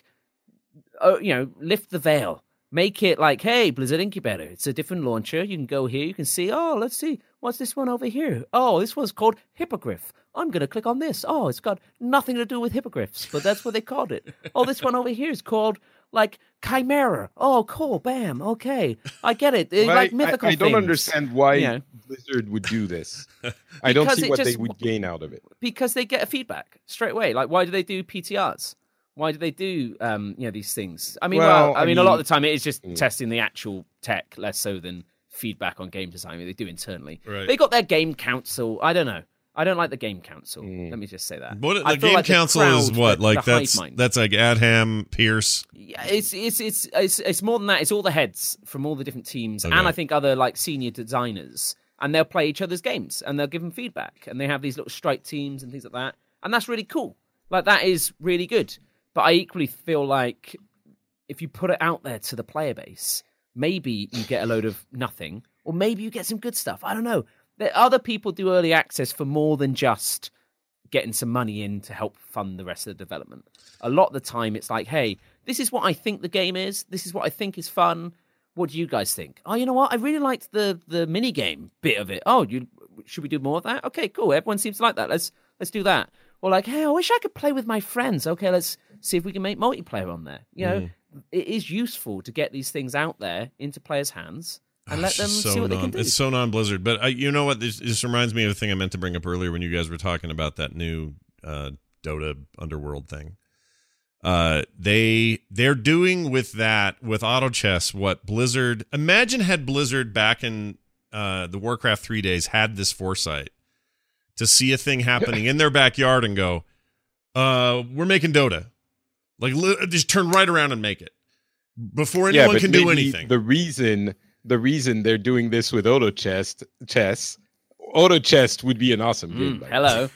lift the veil. Make it like, hey, Blizzard Incubator, it's a different launcher. You can go here. You can see, oh, let's see. What's this one over here? Oh, this one's called Hippogriff. I'm going to click on this. Oh, it's got nothing to do with hippogriffs, but that's what they called it. Oh, this one over here is called, Chimera. Oh, cool. Bam. Okay. I get it. They like mythical I don't things. understand why Blizzard would do this. I don't Because see it what just- they would gain out of it. Because they get a feedback straight away. Like, why do they do PTRs? Why do they do these things? I mean, a lot of the time it is just testing the actual tech, less so than feedback on game design. They do internally. Right. They got their game council. I don't know. I don't like the game council. Let me just say that. What I the feel game like the council is crowd, what? the Like hive that's mind. like Adham, Pierce. Yeah, it's more than that. It's all the heads from all the different teams, Okay. and I think other senior designers. and they'll play each other's games, and they'll give them feedback, and they have these little strike teams and things like that, and that's really cool. Like, that is really good. But I equally feel like if you put it out there to the player base, maybe you get a load of nothing, or maybe you get some good stuff. I don't know. Other people do early access for more than just getting some money in to help fund the rest of the development. A lot of the time, it's like, hey, this is what I think the game is. This is what I think is fun. What do you guys think? Oh, you know what? I really liked the mini game bit of it. Oh, should we do more of that? Okay, cool. Everyone seems to like that. Let's do that. Or like, hey, I wish I could play with my friends. Okay, let's see if we can make multiplayer on there. You know, it is useful to get these things out there into players' hands and let them see what they can do. It's so non-Blizzard. But you know what? This reminds me of a thing I meant to bring up earlier when you guys were talking about that new Dota Underworld thing. They're doing with auto chess what Blizzard. Imagine had Blizzard back in the Warcraft 3 days had this foresight to see a thing happening in their backyard and go, we're making Dota. Like, just turn right around and make it before anyone can do anything. The reason they're doing this with auto chess would be an awesome game. Hello.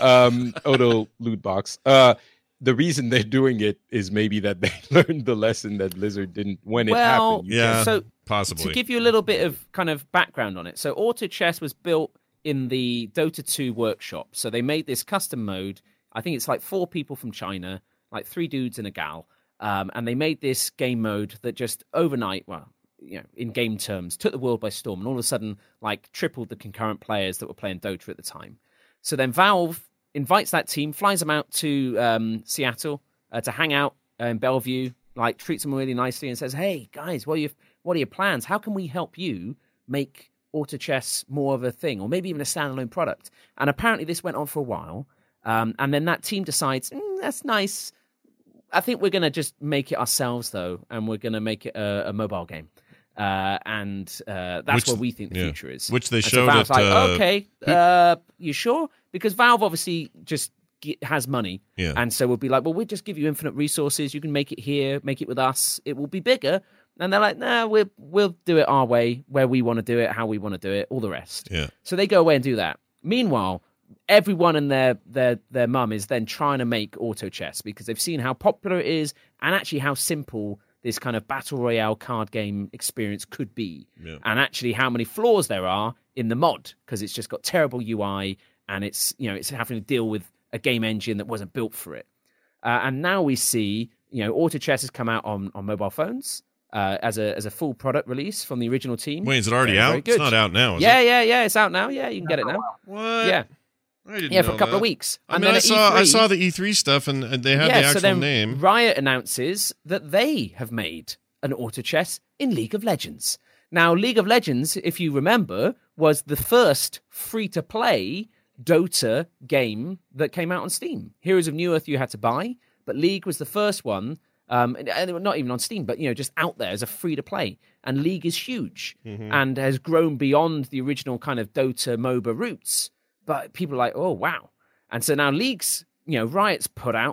Auto loot box. The reason they're doing it is maybe that they learned the lesson that Blizzard didn't when it happened. Yeah, so possibly. To give you a little bit of kind of background on it. So auto chess was built in the Dota 2 workshop. So they made this custom mode. I think it's like 4 people from China, like 3 dudes and a gal. And they made this game mode that just overnight, well, you know, in game terms, took the world by storm, and all of a sudden, like, tripled the concurrent players that were playing Dota at the time. So then Valve invites that team, flies them out to Seattle to hang out in Bellevue, like, treats them really nicely and says, hey, guys, what are your plans? How can we help you make auto chess more of a thing, or maybe even a standalone product? And apparently this went on for a while. And then that team decides, that's nice. I think we're going to just make it ourselves, though, and we're going to make it a mobile game. That's where we think the future is. Which they and showed so Valve's at... like, okay, you sure? Because Valve obviously just has money. Yeah. And so we'll be like, well, we'll just give you infinite resources. You can make it here, make it with us. It will be bigger. And they're like, nah, we'll do it our way, where we want to do it, how we want to do it, all the rest. Yeah. So they go away and do that. Meanwhile, everyone and their mum is then trying to make auto chess because they've seen how popular it is and actually how simple this kind of battle royale card game experience could be. Yeah. And actually how many flaws there are in the mod, because it's just got terrible UI and it's having to deal with a game engine that wasn't built for it. And now we see, auto chess has come out on mobile phones as a full product release from the original team. Wait, is it already out? It's not out now, is it? Yeah, it's out now. Yeah, you can get it now. What? Yeah. I didn't know for a couple of weeks. I saw the E3 stuff, and they had the actual so then name. Riot announces that they have made an auto chess in League of Legends. Now, League of Legends, if you remember, was the first free-to-play Dota game that came out on Steam. Heroes of Newerth you had to buy, but League was the first one, and not even on Steam, but just out there as a free-to-play. And League is huge and has grown beyond the original kind of Dota MOBA roots. But people are like, oh, wow. And so now League's, Riot's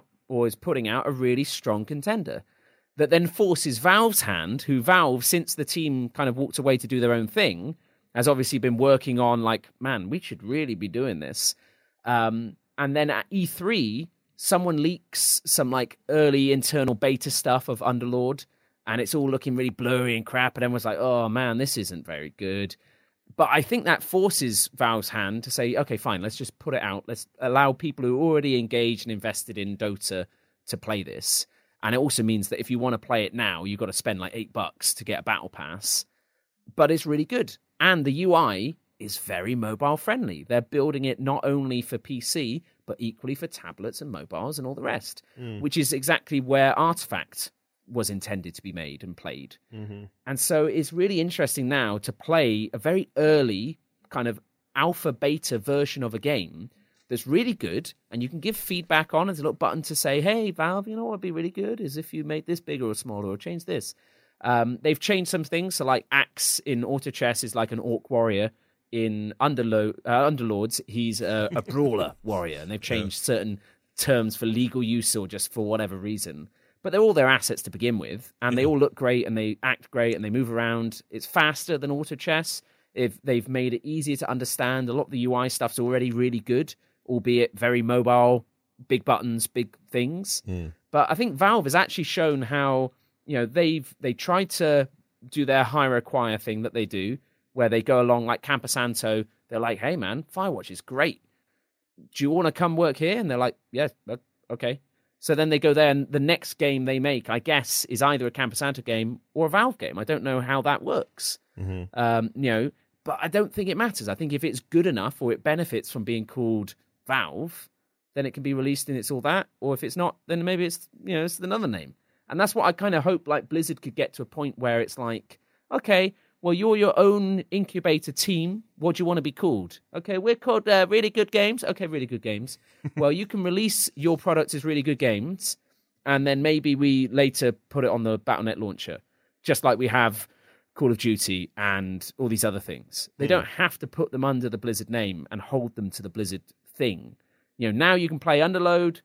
is putting out a really strong contender that then forces Valve's hand, who Valve, since the team kind of walked away to do their own thing, has obviously been working on, like, man, we should really be doing this. And then at E3, someone leaks some, like, early internal beta stuff of Underlord, and it's all looking really blurry and crap, and everyone's like, oh, man, this isn't very good. But I think that forces Valve's hand to say, okay, fine, let's just put it out. Let's allow people who are already engaged and invested in Dota to play this. And it also means that if you want to play it now, you've got to spend like $8 to get a battle pass. But it's really good. And the UI is very mobile friendly. They're building it not only for PC, but equally for tablets and mobiles and all the rest, which is exactly where Artifact was intended to be made and played. And so it's really interesting now to play a very early kind of alpha beta version of a game that's really good, and you can give feedback on. There's a little button to say, hey, Valve, what would be really good is if you made this bigger or smaller or change this. They've changed some things. So like Axe in auto chess is like an orc warrior. In Underlords, he's a brawler warrior, and they've changed certain terms for legal use or just for whatever reason. But they're all their assets to begin with, and they all look great, and they act great, and they move around. It's faster than auto chess. If they've made it easier to understand, a lot of the UI stuff's already really good, albeit very mobile, big buttons, big things. But I think Valve has actually shown how, they tried to do their hire acquire thing that they do, where they go along like Camposanto. They're like, hey man, Firewatch is great. Do you want to come work here? And they're like, yeah, okay. So then they go there, and the next game they make, I guess, is either a Camposanto game or a Valve game. I don't know how that works. But I don't think it matters. I think if it's good enough or it benefits from being called Valve, then it can be released and it's all that. Or if it's not, then maybe it's it's another name. And that's what I kind of hope like Blizzard could get to a point where it's like, okay, well, you're your own incubator team. What do you want to be called? Okay, we're called Really Good Games. Okay, Really Good Games. Well, you can release your products as Really Good Games, and then maybe we later put it on the Battle.net launcher, just like we have Call of Duty and all these other things. They don't have to put them under the Blizzard name and hold them to the Blizzard thing. Now you can play Underlords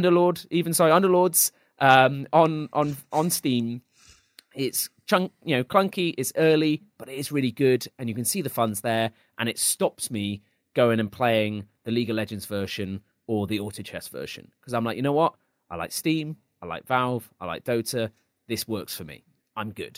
on Steam. It's clunky, it's early, but it is really good, and you can see the funds there, and it stops me going and playing the League of Legends version or the Auto Chess version. Because I'm like, you know what? I like Steam, I like Valve, I like Dota. This works for me. I'm good.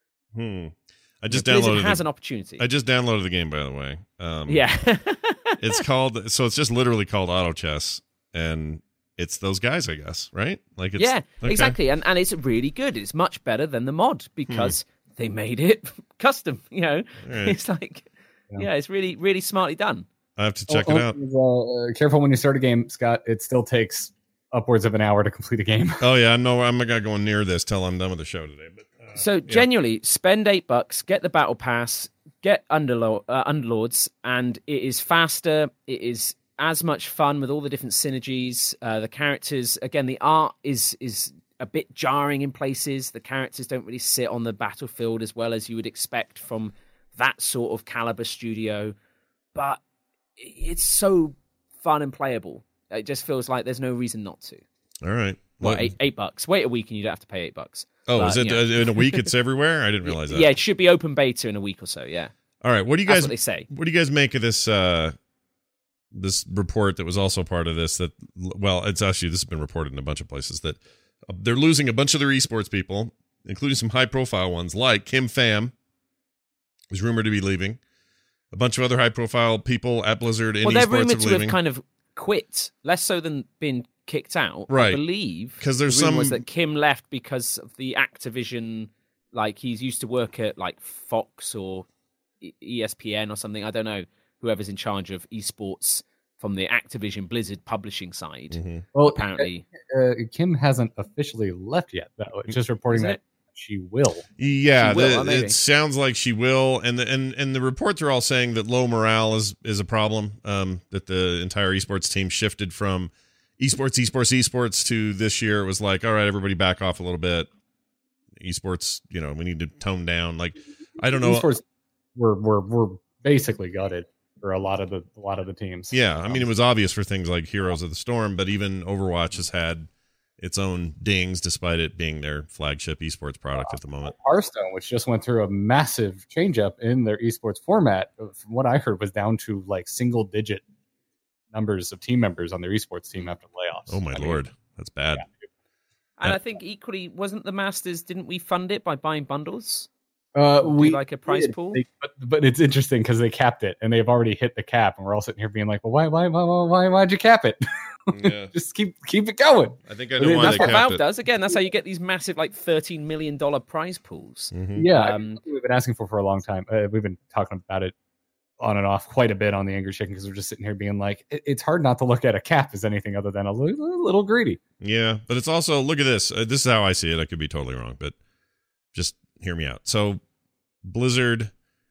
I just Blizzard downloaded has an opportunity. I just downloaded the game, by the way. Yeah. It's just literally called Auto Chess, and it's those guys, I guess, right? Like, it's, yeah, okay. Exactly. And it's really good. It's much better than the mod because they made it custom, Right. It's like, it's really, really smartly done. I have to check it out. Careful when you start a game, Scott. It still takes upwards of an hour to complete a game. Oh, yeah. No, I'm not going to go near this till I'm done with the show today. But genuinely, spend $8, get the battle pass, get Underlords, and it is faster. It is as much fun with all the different synergies. The characters, again, the art is a bit jarring in places. The characters don't really sit on the battlefield as well as you would expect from that sort of caliber studio. But it's so fun and playable. It just feels like there's no reason not to. All right. Well, $8. Wait a week and you don't have to pay $8. Oh, but, is it in a week? It's everywhere. I didn't realize that. Yeah, it should be open beta in a week or so. Yeah. All right. What do you guys? That's what they say. What do you guys make of this? This report that was also part of this. That it's actually this has been reported in a bunch of places that they're losing a bunch of their esports people, including some high-profile ones like Kim Pham, who's rumored to be leaving. A bunch of other high-profile people at Blizzard in esports are leaving. Well, they're rumored to have kind of quit, less so than been kicked out. Right. I believe because there's the rumor was that Kim left because of the Activision. Like he's used to work at like Fox or ESPN or something. I don't know. Whoever's in charge of esports from the Activision Blizzard publishing side. Mm-hmm. Well, apparently Kim hasn't officially left yet, though. It's just reporting that she will. Yeah, she will, it sounds like she will, and the reports are all saying that low morale is a problem. That the entire esports team shifted from esports to this year. It was like, all right, everybody back off a little bit. Esports, we need to tone down. Like, I don't know. Esports were basically gutted for a lot of the teams. Yeah, I mean, it was obvious for things like Heroes of the Storm, but even Overwatch has had its own dings, despite it being their flagship esports product at the moment. Hearthstone, which just went through a massive change-up in their esports format, from what I heard, was down to like single-digit numbers of team members on their esports team after layoffs. Oh my lord, that's bad. Yeah. And I think equally, wasn't the Masters? Didn't we fund it by buying bundles? We like a price pool, but it's interesting because they capped it and they've already hit the cap, and we're all sitting here being like, "Well, why'd you cap it? Yeah. Just keep it going." I think I know why that's they what capped Valve it. does. Again, that's how you get these massive, like $13 million prize pools. Mm-hmm. Yeah, we've been asking for a long time. We've been talking about it on and off quite a bit on the Angry Chicken because we're just sitting here being like, it's hard not to look at a cap as anything other than a little greedy. Yeah, but it's also, look at this. This is how I see it. I could be totally wrong, but just hear me out. So Blizzard,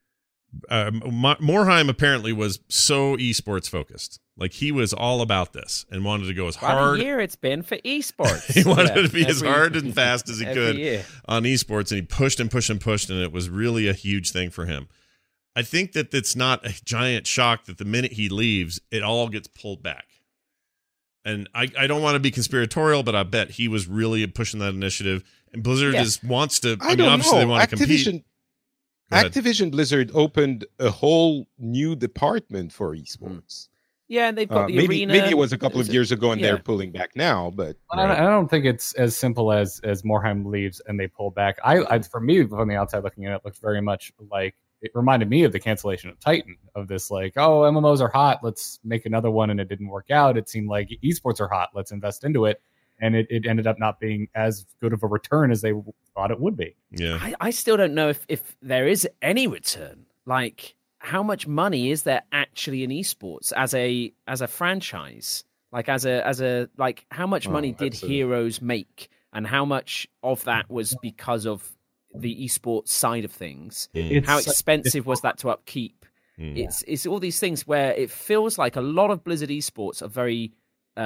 Morheim apparently was so esports focused. Like he was all about this and wanted to go as hard. What a year it's been for esports. He wanted to be as hard and fast as he could year. On esports, and he pushed and pushed and pushed, and it was really a huge thing for him. I think that it's not a giant shock that the minute he leaves, it all gets pulled back. And I don't want to be conspiratorial, but I bet he was really pushing that initiative. And Blizzard wants to. I don't obviously know. they want to compete. Activision ahead. Activision Blizzard opened a whole new department for esports. Yeah, and they've got the maybe, arena. Maybe it was a couple of years ago, and Yeah. they're pulling back now. But I don't think it's as simple as Morheim leaves and they pull back. I for me, from the outside looking at it, looks very much like it reminded me of the cancellation of Titan, of this like, oh, MMOs are hot, let's make another one, and it didn't work out. It seemed like esports are hot, let's invest into it, and it ended up not being as good of a return as they thought it would be. Yeah. I still don't know if there is any return. Like, how much money is there actually in esports as a franchise? Like as a like, how much money did Heroes make, and how much of that was because of the esports side of things? How expensive was that to upkeep? It's all these things where it feels like a lot of Blizzard esports are very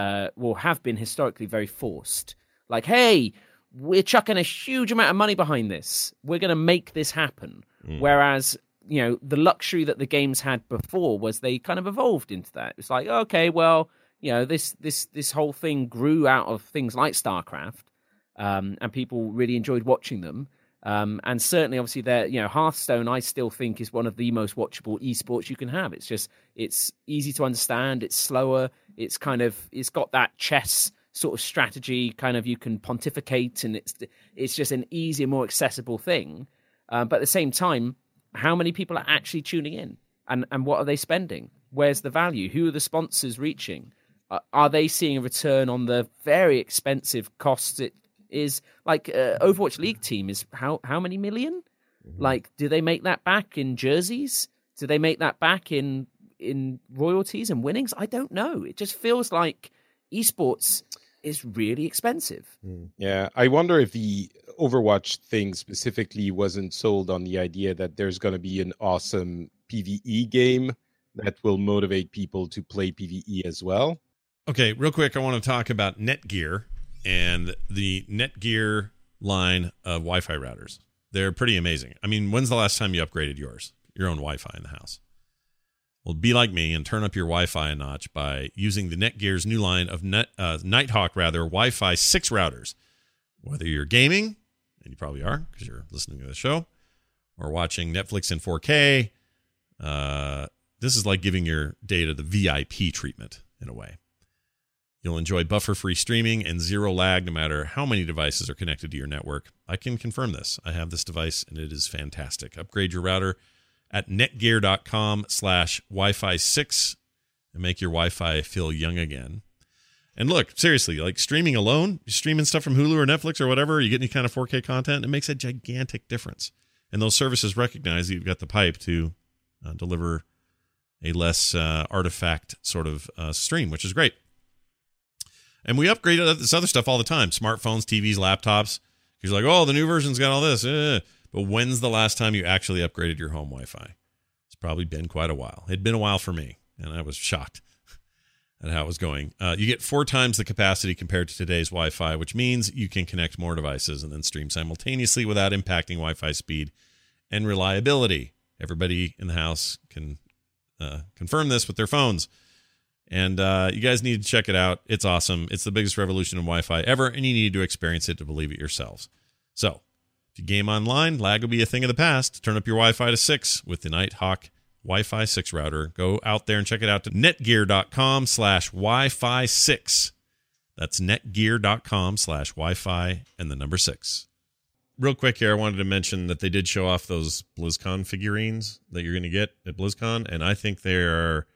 have been historically very forced. Like, hey, we're chucking a huge amount of money behind this, we're going to make this happen. Whereas, you know, the luxury that the games had before was they kind of evolved into that. It's like, okay, well, you know, this whole thing grew out of things like StarCraft, and people really enjoyed watching them. And certainly, obviously, Hearthstone, I still think, is one of the most watchable esports you can have. It's easy to understand. It's slower. It's got that chess sort of strategy. Kind of, you can pontificate, and it's just an easier, more accessible thing. But at the same time, how many people are actually tuning in, and what are they spending? Where's the value? Who are the sponsors reaching? Are they seeing a return on the very expensive costs it is? Like Overwatch League team is how many million? Like, do they make that back in jerseys? Do they make that back in royalties and winnings? I don't know. It just feels like esports is really expensive. Yeah, I wonder if the Overwatch thing specifically wasn't sold on the idea that there's going to be an awesome PvE game that will motivate people to play PvE as well. Okay, real quick, I want to talk about Netgear and the Netgear line of Wi-Fi routers. They're pretty amazing. I mean, when's the last time you upgraded your own Wi-Fi in the house? Well, be like me and turn up your Wi-Fi a notch by using the Netgear's new line of Nighthawk Wi-Fi 6 routers. Whether you're gaming, and you probably are because you're listening to the show, or watching Netflix in 4K, this is like giving your data the VIP treatment in a way. You'll enjoy buffer-free streaming and zero lag no matter how many devices are connected to your network. I can confirm this. I have this device, and it is fantastic. Upgrade your router at netgear.com/Wi-Fi6 and make your Wi-Fi feel young again. And look, seriously, like streaming alone, you're streaming stuff from Hulu or Netflix or whatever, you get any kind of 4K content, it makes a gigantic difference. And those services recognize that you've got the pipe to deliver a less artifact sort of stream, which is great. And we upgrade this other stuff all the time. Smartphones, TVs, laptops. You're like, oh, the new version's got all this. But when's the last time you actually upgraded your home Wi-Fi? It's probably been quite a while. It'd been a while for me, and I was shocked at how it was going. You get 4 times the capacity compared to today's Wi-Fi, which means you can connect more devices and then stream simultaneously without impacting Wi-Fi speed and reliability. Everybody in the house can confirm this with their phones. And you guys need to check it out. It's awesome. It's the biggest revolution in Wi-Fi ever, and you need to experience it to believe it yourselves. So, if you game online, lag will be a thing of the past. Turn up your Wi-Fi to 6 with the Nighthawk Wi-Fi 6 router. Go out there and check it out to netgear.com/Wi-Fi6. That's netgear.com/Wi-Fi and the number 6. Real quick here, I wanted to mention that they did show off those BlizzCon figurines that you're going to get at BlizzCon, and I think they are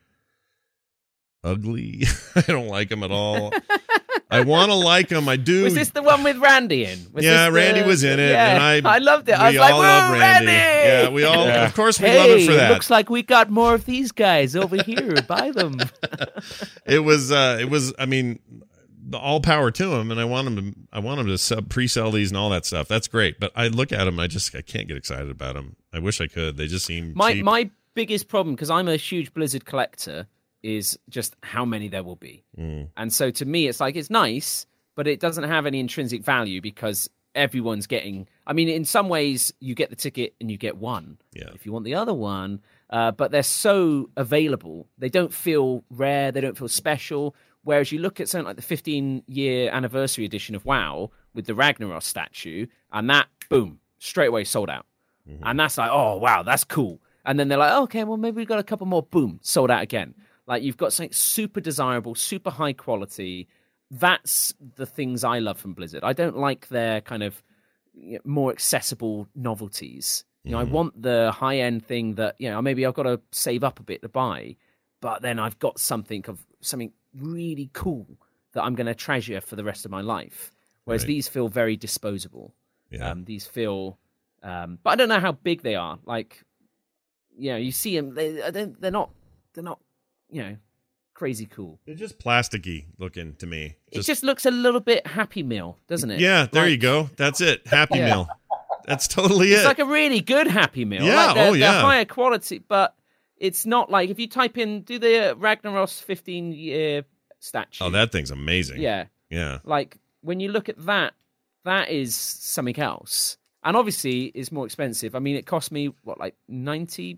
ugly. I don't like them at all. I want to like them. I do. Was this the one with Randy in? Randy was in it. Yeah, and I loved it. I was like, whoa, Randy! Yeah, we all, of course, we hey, love it for that. Looks like we got more of these guys over here. Buy them. It was, I mean, all power to them, and I want them to pre-sell these and all that stuff. That's great. But I look at them, I can't get excited about them. I wish I could. They just seem cheap. My biggest problem, because I'm a huge Blizzard collector, is just how many there will be. And so to me, it's like, it's nice, but it doesn't have any intrinsic value because everyone's getting, I mean, in some ways you get the ticket and you get one. Yeah. If you want the other one, but they're so available. They don't feel rare. They don't feel special. Whereas you look at something like the 15-year anniversary edition of WoW with the Ragnaros statue, and that, boom, straight away sold out. And that's like, oh, wow, that's cool. And then they're like, oh, okay, well, maybe we've got a couple more. Boom, sold out again. Like, you've got something super desirable, super high quality. That's the things I love from Blizzard. I don't like their kind of more accessible novelties. You know, I want the high-end thing that, you know, maybe I've got to save up a bit to buy, but then I've got something really cool that I'm going to treasure for the rest of my life. Whereas these feel very disposable. Yeah. These feel, but I don't know how big they are. Like, you know, you see them, they're not, you know, crazy cool. They're just plasticky looking to me. It just looks a little bit Happy Meal, doesn't it? Yeah, there you go. That's it. Happy Meal. That's totally It's it. like a really good Happy Meal. Yeah, like they're higher quality, but it's not like if you type in, do the Ragnaros 15-year statue. Oh, that thing's amazing. Yeah. Yeah. Like, when you look at that, that is something else. And obviously, it's more expensive. I mean, it cost me, like $90,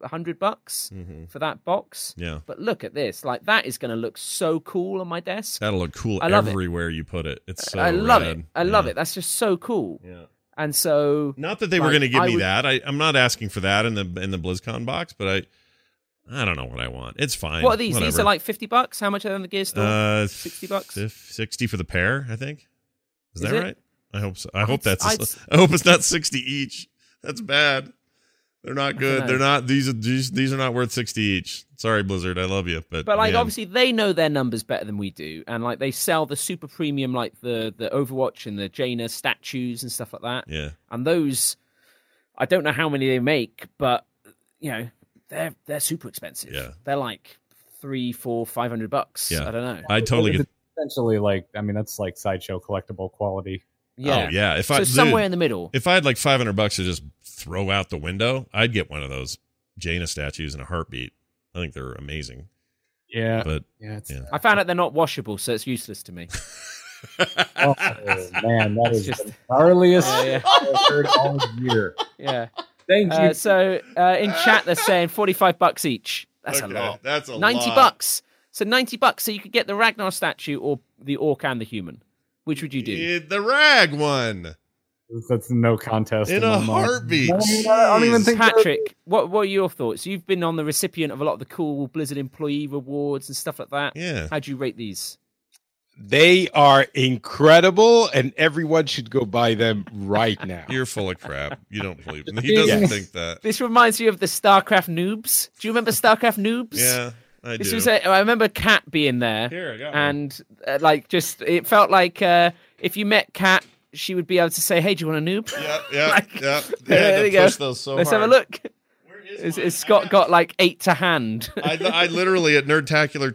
$100 for that box. Yeah. But look at this. Like, that is going to look so cool on my desk. That'll look cool I love everywhere you put it. It's so I love rad. it. I love it. That's just so cool. Yeah. And so, not that they were going to give me that. I'm not asking for that in the BlizzCon box, but I don't know what I want. It's fine. What are these? Whatever. These are like $50. How much are they in the gear store? $60. 60 for the pair, I think. Is that it? right? I hope so. I hope it's not 60 each. That's bad. They're not good. They're not. These are not worth 60 each. Sorry, Blizzard. I love you, but like, man. obviously they know their numbers better than we do, and like they sell the super premium, like the Overwatch and the Jaina statues and stuff like that. Yeah. And those, I don't know how many they make, but you know, they're super expensive. Yeah. They're like $300, $400, $500. Yeah. I don't know. I totally get. Essentially, like, I mean, that's like Sideshow collectible quality. Yeah. Oh yeah. So somewhere in the middle. If I had like $500 to just throw out the window, I'd get one of those Jaina statues in a heartbeat. I think they're amazing. Yeah. But yeah. I found out they're not washable, so it's useless to me. Oh man, that is just the gnarliest I've heard all year. Yeah. Thank you. So in chat they're saying $45 each. That's a lot. That's a $90. lot. So $90. So you could get the Ragnar statue or the orc and the human. Which would you do? The rag one. That's no contest in a heartbeat. I don't even think Patrick, what are your thoughts? You've been on the recipient of a lot of the cool Blizzard employee rewards and stuff like that. Yeah. How'd you rate these? They are incredible, and everyone should go buy them right now. You're full of crap. You don't believe him. He doesn't think that. This reminds you of the StarCraft noobs. Do you remember StarCraft noobs? Yeah, I do. I remember Kat being there. Here, I got and it felt like if you met Kat, she would be able to say, "Hey, do you want a noob?" Yeah. There you go. Those so Let's hard. have a look. Is Scott got like 8 to hand? I literally at Nerdtacular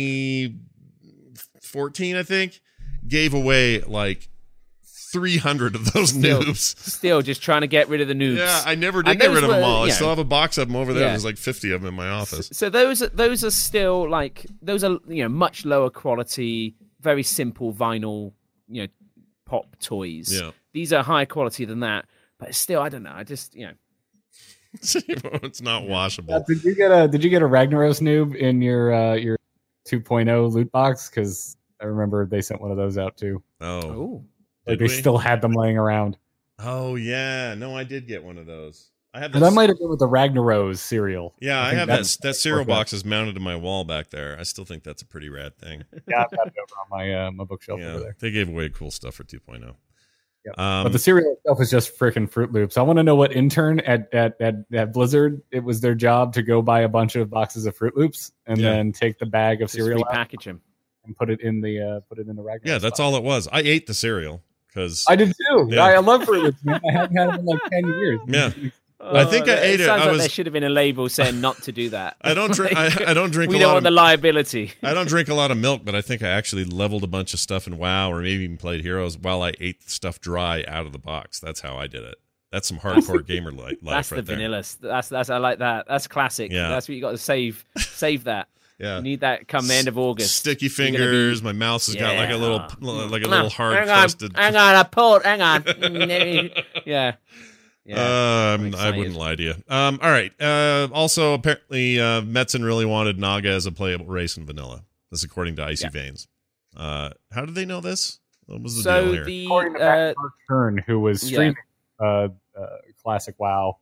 2014, I think, gave away like 300 of those noobs. Still just trying to get rid of the noobs. Yeah, I never did get rid of them all. I still have a box of them over there. Yeah. There's like 50 of them in my office. So those are still like much lower quality, very simple vinyl, pop toys. Yeah. These are higher quality than that, but still, I don't know. I just it's not washable. Did you get a Ragnaros noob in your 2.0 loot box? Because I remember they sent one of those out too. Oh, like they still had them laying around. Oh yeah, no, I did get one of those. I have. That might have been with the Ragnaros cereal. Yeah, I have that cereal box is mounted to my wall back there. I still think that's a pretty rad thing. Yeah, I've got it over on my bookshelf over there. They gave away cool stuff for 2.0. Yep. But the cereal itself is just freaking Fruit Loops. I want to know what intern at Blizzard, it was their job to go buy a bunch of boxes of Fruit Loops and then take the bag of cereal, repackage them, and put it in the Ragnaros. Yeah, that's all it was. I ate the cereal because I did too. Yeah. I love Fruit Loops, man. I haven't had them in like 10 years. Yeah. I think I ate it. Sounds like there should have been a label saying not to do that. I don't drink. I don't drink. We don't want the liability. I don't drink a lot of milk, but I think I actually leveled a bunch of stuff in WoW, or maybe even played Heroes while I ate stuff dry out of the box. That's how I did it. That's some hardcore gamer life. That's right the vanilla. That's I like that. That's classic. Yeah. That's what you got to save. Save that. Yeah. You need that come the end of August. Sticky fingers. My mouth has got like a little hard hang crusted. On, hang on, I pulled. Hang on. Yeah. I wouldn't lie to you. All right. Also, apparently, Metzen really wanted Naga as a playable race in vanilla. This according to Icy Veins. How did they know this? What was the deal here? According to Matt Kern, who was streaming Classic WoW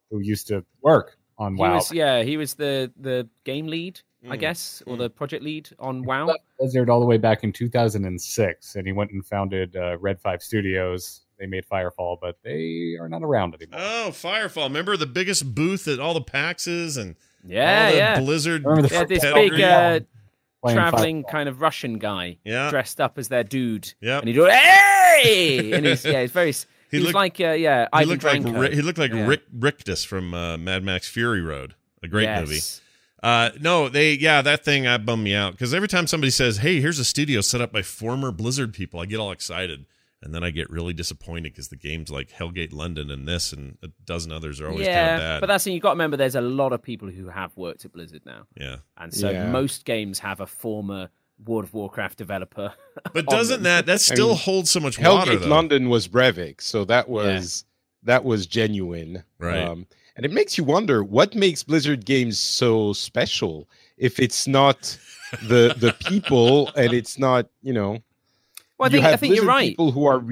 who used to work on WoW. He was the game lead, I guess, or the project lead on WoW. Left Blizzard all the way back in 2006, and he went and founded Red 5 Studios. They made Firefall, but they are not around anymore. Oh, Firefall! Remember the biggest booth at all the PAXs and all yeah. the Blizzard. This big traveling kind of Russian guy, dressed up as their dude. Yeah, and he'd go, "Hey!" and he's very. He looked like Ivan Drago. He looked like Rick Rictus from Mad Max Fury Road, a great movie. That thing bummed me out because every time somebody says, "Hey, here's a studio set up by former Blizzard people," I get all excited, and then I get really disappointed because the games like Hellgate London and this and a dozen others are always kind of bad. But that's the thing, you've got to remember. There's a lot of people who have worked at Blizzard now. Yeah, and so most games have a former World of Warcraft developer. But doesn't that still holds so much water? Hellgate London was Brevik, so that was genuine, right? And it makes you wonder what makes Blizzard games so special if it's not the people and it's not Well, I think you're right. People who are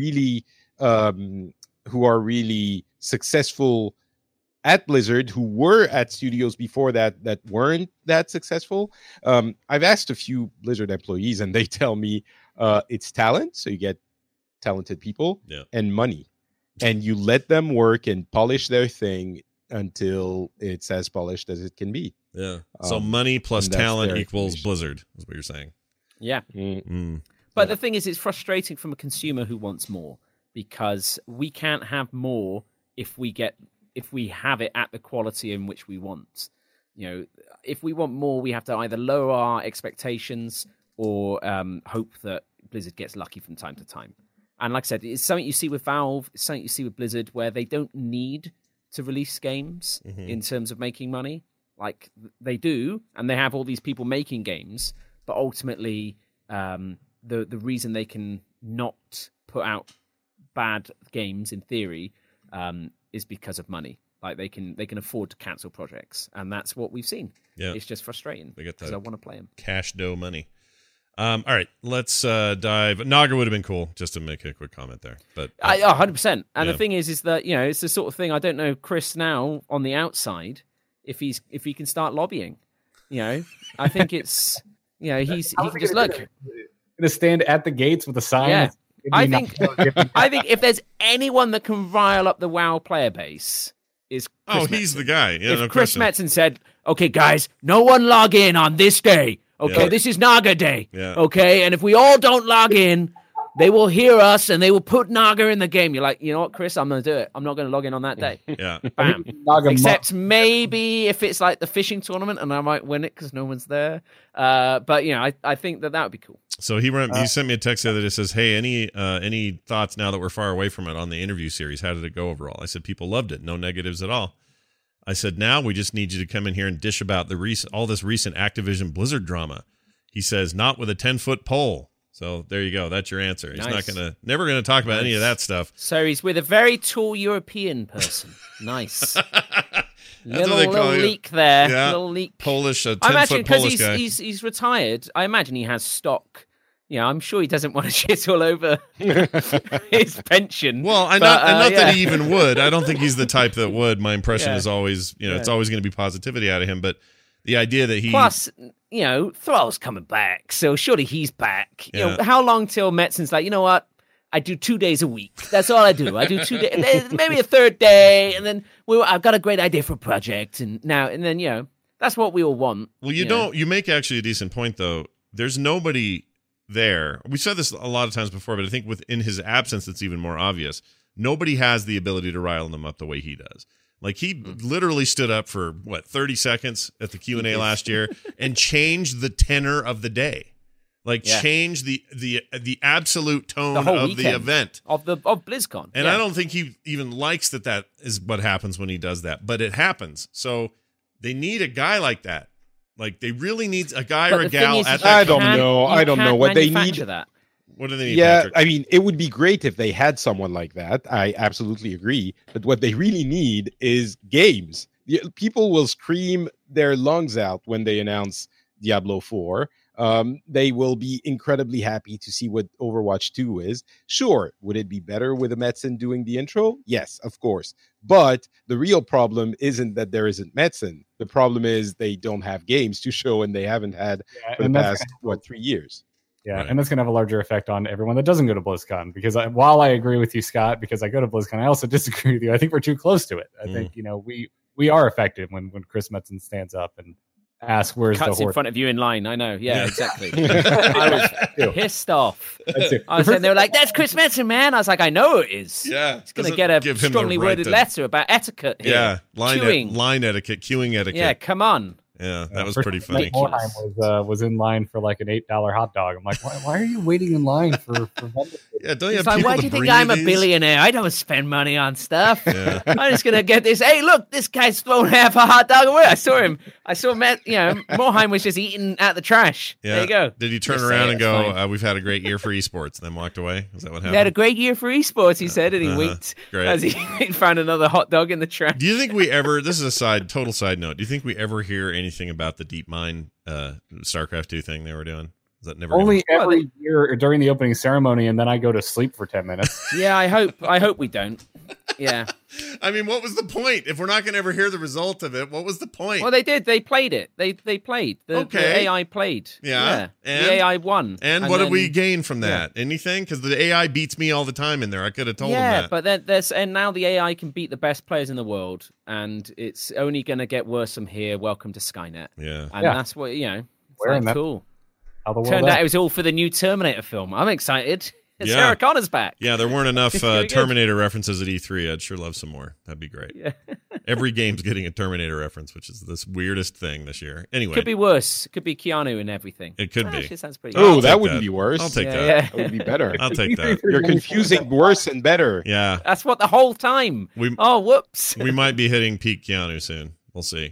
really successful at Blizzard, who were at studios before that weren't that successful. I've asked a few Blizzard employees, and they tell me it's talent. So you get talented people and money, and you let them work and polish their thing until it's as polished as it can be. Yeah. So money plus talent equals Blizzard, is what you're saying. Yeah. But the thing is, it's frustrating from a consumer who wants more, because we can't have more if we have it at the quality in which we want. If we want more, we have to either lower our expectations or hope that Blizzard gets lucky from time to time. And like I said, it's something you see with Valve, it's something you see with Blizzard, where they don't need to release games in terms of making money. Like they do, and they have all these people making games, but ultimately the reason they can not put out bad games in theory is because of money. Like they can afford to cancel projects, and that's what we've seen. Yeah, it's just frustrating because I want to play them. Cash dough money. All right, let's dive. Naga would have been cool, just to make a quick comment there. But 100%. And the thing is that it's the sort of thing. I don't know Chris now on the outside if he can start lobbying. I think it's he can just look. Gonna stand at the gates with a sign. Yeah. I think if there's anyone that can rile up the WoW player base, is Chris he's the guy. Yeah, if Chris Metzen said, "Okay, guys, no one log in on this day. Okay, this is Naga Day. Yeah. Okay, and if we all don't log in, they will hear us and they will put Naga in the game." You're like, you know what, Chris? I'm going to do it. I'm not going to log in on that day. Yeah. Bam. Except maybe if it's like the fishing tournament and I might win it because no one's there. But I think that would be cool. So he sent me a text the other day that says, "Hey, any thoughts now that we're far away from it on the interview series? How did it go overall?" I said, "People loved it. No negatives at all." I said, "Now we just need you to come in here and dish about all this recent Activision Blizzard drama." He says, "Not with a 10-foot pole." So there you go. That's your answer. He's never gonna talk about any of that stuff. So he's with a very tall European person. Nice. little leak there. Yeah. Little leak. Polish, 10-foot Polish guy. He's retired. I imagine he has stock. I'm sure he doesn't want to shit all over his pension. Well, not that he even would. I don't think he's the type that would. My impression is always, it's always going to be positivity out of him. But the idea that he... Plus, Thrall's coming back, so surely he's back. How long till Metzen's like, you know what? I do 2 days a week. That's all I do. I do 2 days, maybe a third day, and then I've got a great idea for a project, and then that's what we all want. Well, you make actually a decent point though. There's nobody there. We said this a lot of times before, but I think within his absence, it's even more obvious. Nobody has the ability to rile them up the way he does. Like he literally stood up for 30 seconds at the Q&A last year and changed the tenor of the day. Changed the absolute tone of the event of BlizzCon. And I don't think he even likes that is what happens when he does that, but it happens. So they need a guy like that. Like they really need a guy or a gal at that. I don't know what they need. That. What do they need? Yeah, Patrick? I mean, it would be great if they had someone like that. I absolutely agree. But what they really need is games. People will scream their lungs out when they announce Diablo 4. They will be incredibly happy to see what Overwatch 2 is. Sure, would it be better with a Metzen doing the intro? Yes, of course. But the real problem isn't that there isn't Metzen. The problem is they don't have games to show, and they haven't had for the past, 3 years. Yeah, right. And that's going to have a larger effect on everyone that doesn't go to BlizzCon. Because while I agree with you, Scott, because I go to BlizzCon, I also disagree with you. I think we're too close to it. I think, we are affected when Chris Metzen stands up and asks, where's Cuts the horde? in front of you in line. I know. Yeah. Exactly. I was pissed off. I was saying, they were like, that's Chris Metzen, man. I was like, I know it is. Yeah. He's going to get a strongly worded letter about etiquette here. Yeah. Line etiquette, queuing etiquette. Yeah, come on. Yeah, that was pretty funny. Morheim was in line for like an $8 hot dog. I'm like, why are you waiting in line for Yeah, don't you have like, people why to do you think breathe I'm a these? billionaire? I don't spend money on stuff. Yeah. I'm just gonna get this. Hey, look, this guy's thrown half a hot dog away. I saw him. Morheim was just eating at the trash. Yeah. There you go. Did he turn around and go, "We've had a great year for esports," and then walked away? Is that what happened? We had a great year for esports, he said, and he winked great. as he found another hot dog in the trash. Do you think we ever? This is a total side note. Do you think we ever hear anything about the DeepMind StarCraft 2 thing they were doing? Is that never only every year during the opening ceremony, and then I go to sleep for 10 minutes? Yeah, I hope we don't. Yeah. I mean, what was the point? If we're not going to ever hear the result of it, what was the point? Well, they did. They played it. They played. The AI played. Yeah. And the AI won. And what did we gain from that? Yeah. Anything? Because the AI beats me all the time in there. I could have told them that. Yeah, but then now the AI can beat the best players in the world, and it's only going to get worse from here. Welcome to Skynet. Yeah. And that's what, it's cool. Turned out it was all for the new Terminator film. I'm excited. Sarah Connor's back. Yeah, there weren't enough Terminator references at E3. I'd sure love some more. That'd be great. Yeah. Every game's getting a Terminator reference, which is this weirdest thing this year. Anyway. Could be worse. Could be Keanu and everything. It could be. Actually sounds pretty good. That wouldn't be worse. I'll take that. Yeah. That would be better. I'll take that. You're confusing worse and better. Yeah. That's what the whole time. Whoops. We might be hitting peak Keanu soon. We'll see.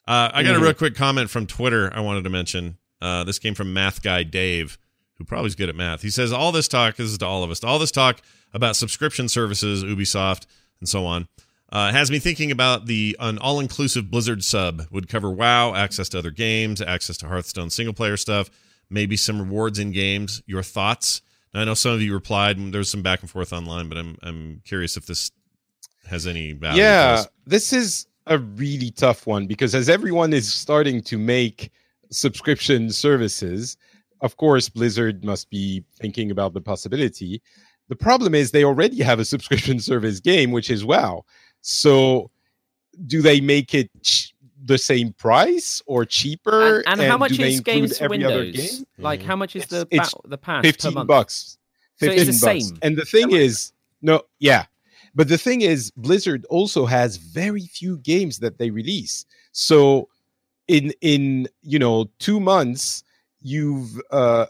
I got a real quick comment from Twitter I wanted to mention. This came from Math Guy Dave, who probably is good at math. He says, this is to all of us, all this talk about subscription services, Ubisoft, and so on, has me thinking about an all-inclusive Blizzard sub would cover WoW, access to other games, access to Hearthstone single-player stuff, maybe some rewards in games. Your thoughts? And I know some of you replied, and there was some back and forth online, but I'm curious if this has any value. Yeah, this is a really tough one, because as everyone is starting to make subscription services, of course, Blizzard must be thinking about the possibility. The problem is they already have a subscription service game, which is WoW. So do they make it the same price or cheaper? And how much is games for Windows? Like, how much is the pass $15 per month? $15. So it's the same. And the thing is, but the thing is, Blizzard also has very few games that they release. So in 2 months, you've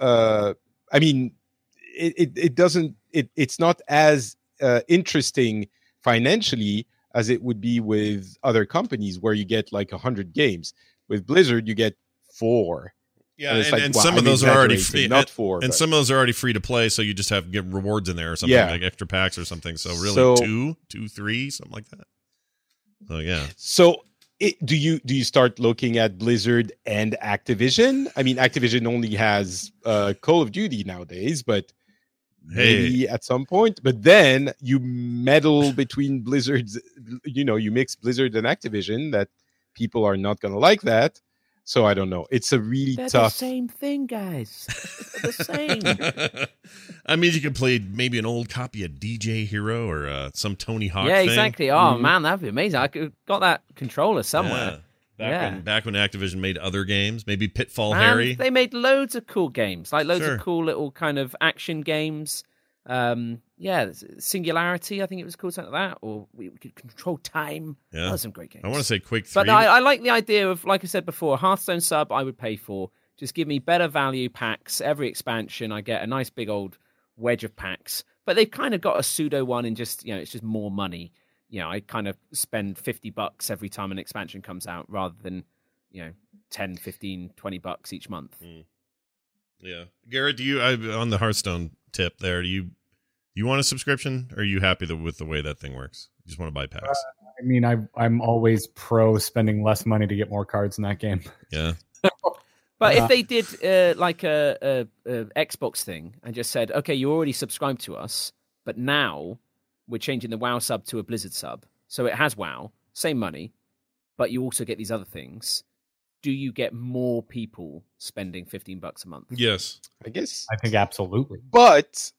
it's not as interesting financially as it would be with other companies where you get like 100 games. With Blizzard, you get 4. Yeah, and some of those are already free. Not 4, and some of those are already free to play, so you just have to get rewards in there or something, like extra packs or something. So really, 2, 3, something like that. So yeah. So do you start looking at Blizzard and Activision? I mean, Activision only has Call of Duty nowadays, but maybe at some point. But then you meddle between Blizzard's, you mix Blizzard and Activision. That people are not going to like that. So I don't know. It's a really They're tough. The same thing, guys. They're the same. I mean, you could play maybe an old copy of DJ Hero or some Tony Hawk. Yeah, thing. Exactly. Oh man, that'd be amazing. I could got that controller somewhere. Back when Activision made other games, maybe Pitfall Harry. They made loads of cool games, like loads of cool little kind of action games. Singularity, I think it was called, something like that, or we could control time. Yeah, that was some great games. I want to say Quake 3. But I like the idea of, like I said before, a Hearthstone sub I would pay for. Just give me better value packs. Every expansion, I get a nice big old wedge of packs. But they've kind of got a pseudo one in just, it's just more money. I kind of spend $50 every time an expansion comes out rather than, 10, 15, $20 each month. Yeah. Garrett, do you, on the Hearthstone tip there, do you want a subscription, or are you happy with the way that thing works? You just want to buy packs? I mean, I'm always pro spending less money to get more cards in that game. Yeah. But if they did like a Xbox thing and just said, okay, you already subscribed to us, but now we're changing the WoW sub to a Blizzard sub, so it has WoW, same money, but you also get these other things. Do you get more people spending $15 a month? Yes, I guess. I think absolutely. But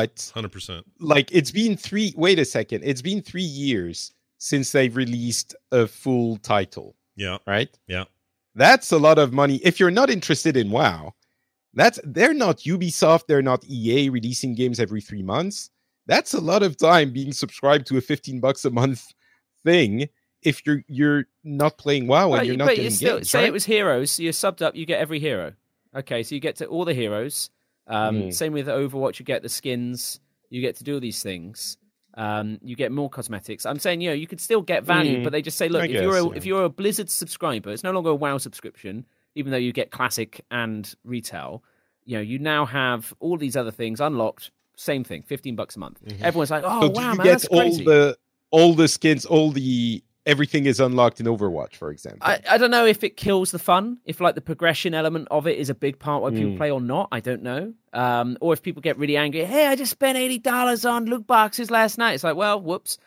100%. like it's been wait a second. It's been 3 years since they've released a full title, Yeah, right? yeah. That's a lot of money. If you're not interested in WoW, they're not Ubisoft, they're not EA releasing games every 3 months. That's a lot of time being subscribed to a $15 a month thing if you're not playing WoW and you're not getting games. Say right? it was Heroes, so you're subbed up, you get every hero. Okay, so you get to all the heroes. Same with Overwatch, you get the skins, you get to do all these things. You get more cosmetics. I'm saying, you could still get value, but they just say, look, if you're a Blizzard subscriber, it's no longer a WoW subscription, even though you get classic and retail. You now have all these other things unlocked. Same thing, $15 a month. Everyone's like, oh, so wow, you man, get that's crazy. all the skins, everything is unlocked in Overwatch, for example. I don't know if it kills the fun, if like the progression element of it is a big part why people play or not. I don't know. Or if people get really angry, hey, I just spent $80 on loot boxes last night. It's like, well, whoops.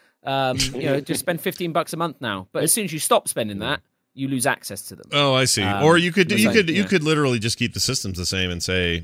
Just spend $15 a month now. But as soon as you stop spending that, you lose access to them. Oh, I see. Or you could literally just keep the systems the same and say,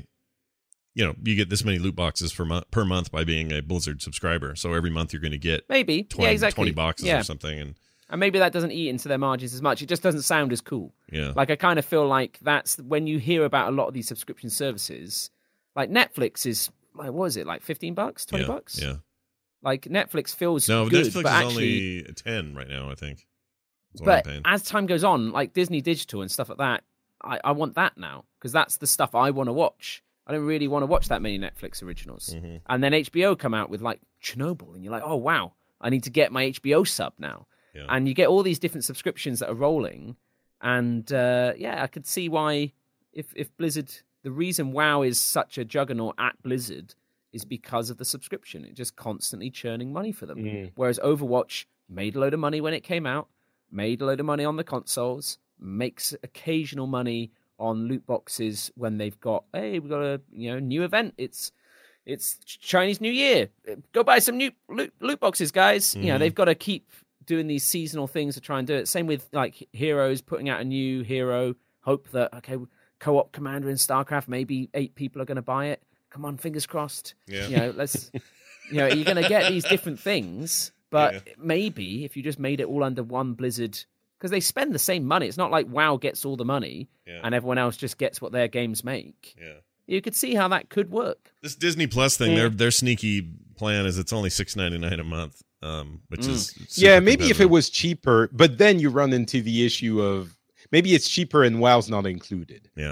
you get this many loot boxes per month by being a Blizzard subscriber. So every month you're going to get maybe 20 boxes or something. And maybe that doesn't eat into their margins as much. It just doesn't sound as cool. Yeah. Like, I kind of feel like that's when you hear about a lot of these subscription services, like Netflix is, like, what is it, like $15, $20? Yeah. Like, Netflix feels good. Netflix is actually, only 10 right now, I think. But as time goes on, like Disney Digital and stuff like that, I want that now, because that's the stuff I want to watch. I don't really want to watch that many Netflix originals. Mm-hmm. And then HBO come out with, like, Chernobyl, and you're like, oh, wow, I need to get my HBO sub now. Yeah. And you get all these different subscriptions that are rolling. And, I could see why, if Blizzard, the reason WoW is such a juggernaut at Blizzard is because of the subscription. It's just constantly churning money for them. Whereas Overwatch made a load of money when it came out, made a load of money on the consoles, makes occasional money on loot boxes when they've got, hey, we've got a new event. It's Chinese New Year. Go buy some new loot boxes, guys. They've got to keep doing these seasonal things to try and do it. Same with like Heroes, putting out a new hero. Hope that, okay, co-op commander in StarCraft, maybe 8 people are going to buy it. Come on, fingers crossed. Yeah. Let's. You're going to get these different things, but maybe if you just made it all under one Blizzard. Because they spend the same money. It's not like WoW gets all the money and everyone else just gets what their games make. Yeah. You could see how that could work. This Disney Plus thing, their sneaky plan is it's only $6.99 a month, which is maybe if it was cheaper, but then you run into the issue of maybe it's cheaper and WoW's not included. Yeah.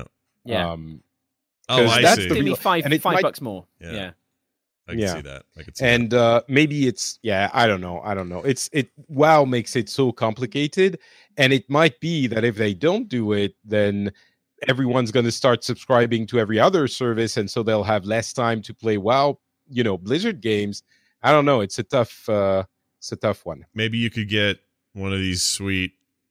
I see. Give me $5 more. Yeah. I can see that. And maybe it's I don't know. WoW makes it so complicated, and it might be that if they don't do it, then everyone's going to start subscribing to every other service, and so they'll have less time to play WoW. Blizzard games. I don't know. It's a tough one. Maybe you could get one of these sweet,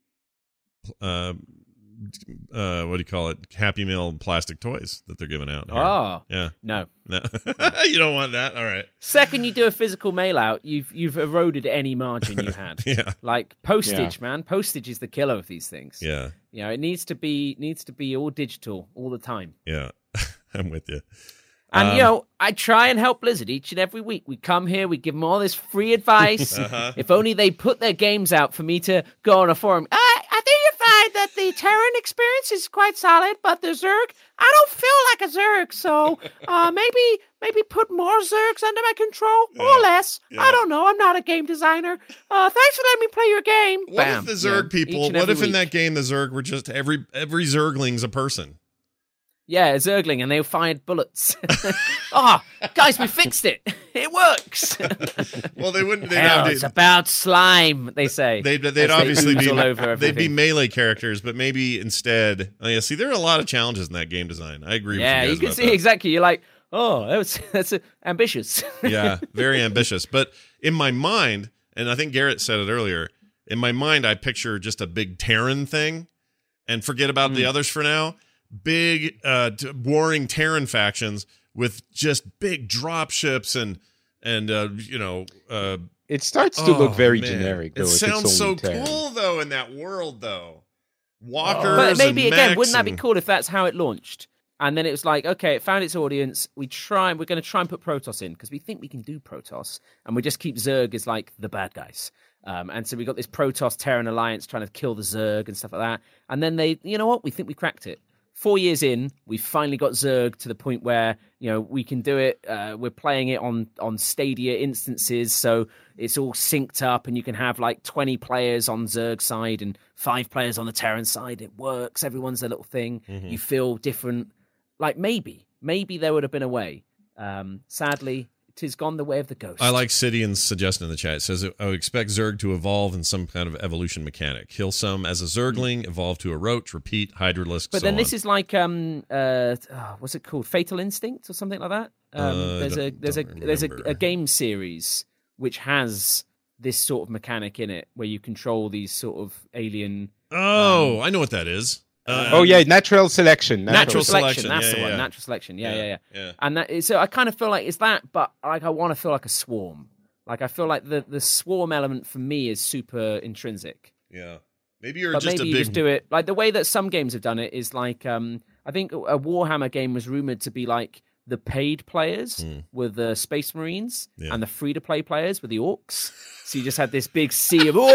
what do you call it? Happy Meal plastic toys that they're giving out. Here. Oh, yeah. No. You don't want that. All right. Second, you do a physical mail out, you've eroded any margin you had. Yeah. Like postage, man. Postage is the killer of these things. Yeah. It needs to be all digital all the time. Yeah. I'm with you. And, I try and help Blizzard each and every week. We come here, we give them all this free advice. If only they put their games out for me to go on a forum. I think you find that the Terran experience is quite solid, but the Zerg, I don't feel like a Zerg. So maybe put more Zergs under my control or less. I don't know. I'm not a game designer. Thanks for letting me play your game. What if the Zerg people, what if in that game the Zerg were just every Zergling's a person? Yeah, a Zergling, and they fired bullets. Guys, we fixed it. It works. Well, they wouldn't. It's about slime, they say. They'd obviously be all over they'd be melee characters, but maybe instead. See, there are a lot of challenges in that game design. I agree. Yeah, with you guys can about see that. exactly. You're like, that's ambitious. Yeah, very ambitious. But in my mind, and I think Garrett said it earlier. In my mind, I picture just a big Terran thing, and forget about the others for now. big warring Terran factions with just big drop ships and it starts to look very man. generic. Though, it if sounds it's so only 10. cool though in that world though. Walkers, but maybe and again, mechs wouldn't that be and- cool if that's how it launched? And then it was like, okay, it found its audience. We're going to try and put Protoss in because we think we can do Protoss, and we just keep Zerg as like the bad guys. And so we got this Protoss Terran alliance trying to kill the Zerg and stuff like that. And then they, you know what? We think we cracked it. 4 years in, we finally got Zerg to the point where we can do it. We're playing it on Stadia instances, so it's all synced up, and you can have like 20 players on Zerg side and 5 players on the Terran side. It works. Everyone's their little thing. Mm-hmm. You feel different. Like maybe there would have been a way. Sadly, it has gone the way of the ghost. I like Sidian's suggestion in the chat. It says, I would expect Zerg to evolve in some kind of evolution mechanic. Kill some as a Zergling, evolve to a Roach, repeat, Hydralisk, But so then on. this is like what's it called? Fatal Instinct or something like that. There's remember. a game series which has this sort of mechanic in it where you control these sort of alien. I know what that is. Natural selection. Natural selection. That's Yeah, the one. yeah. Natural selection. Yeah. Yeah. And so I kind of feel like it's that, but like I want to feel like a swarm. Like I feel like the swarm element for me is super intrinsic. Yeah. Maybe you're But just maybe a you big... just do it like the way that some games have done it is like I think a Warhammer game was rumored to be like the paid players were the Space Marines and the free-to-play players were the Orcs. So you just had this big sea of,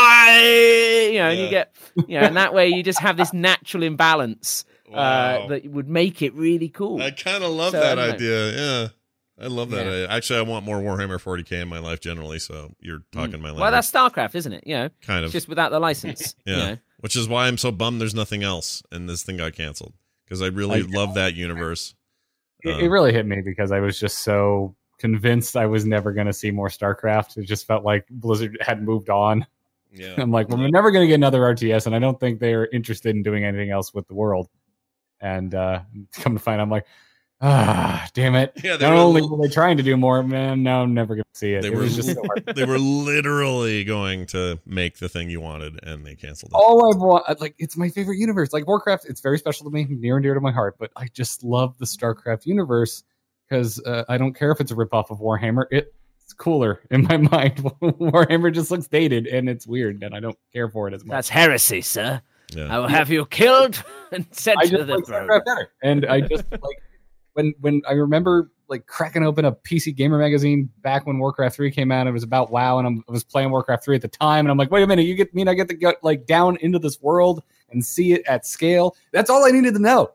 and you get, and that way you just have this natural imbalance that would make it really cool. I kind of love So, that I don't know. idea. Yeah. I love that. Yeah. Actually, I want more Warhammer 40k in my life generally, so you're talking my language. Well, that's StarCraft, isn't it? Kind of. It's just without the license. Yeah. Which is why I'm so bummed there's nothing else and this thing got canceled. Because I really love that universe. It really hit me because I was just so convinced I was never going to see more StarCraft. It just felt like Blizzard had moved on. Yeah. I'm like, well, we're never going to get another RTS, and I don't think they're interested in doing anything else with the world. And come to find, I'm like, damn it. Yeah, Not only were they trying to do more, man, now I'm never going to see it. They It were was just so hard. they were literally going to make the thing you wanted, and they canceled it. All I've wanted, like, it's my favorite universe. Like Warcraft, it's very special to me, near and dear to my heart. But I just love the StarCraft universe because I don't care if it's a ripoff of Warhammer. It's cooler in my mind. Warhammer just looks dated and it's weird, and I don't care for it as much. That's heresy, sir. Yeah. I will have you killed and sent I to just the like throne. StarCraft better, and I just like when I remember like cracking open a PC Gamer magazine back when Warcraft 3 came out. It was about WoW, and I was playing Warcraft 3 at the time, and I'm like, wait a minute, I get to get like down into this world and see it at scale. That's all I needed to know.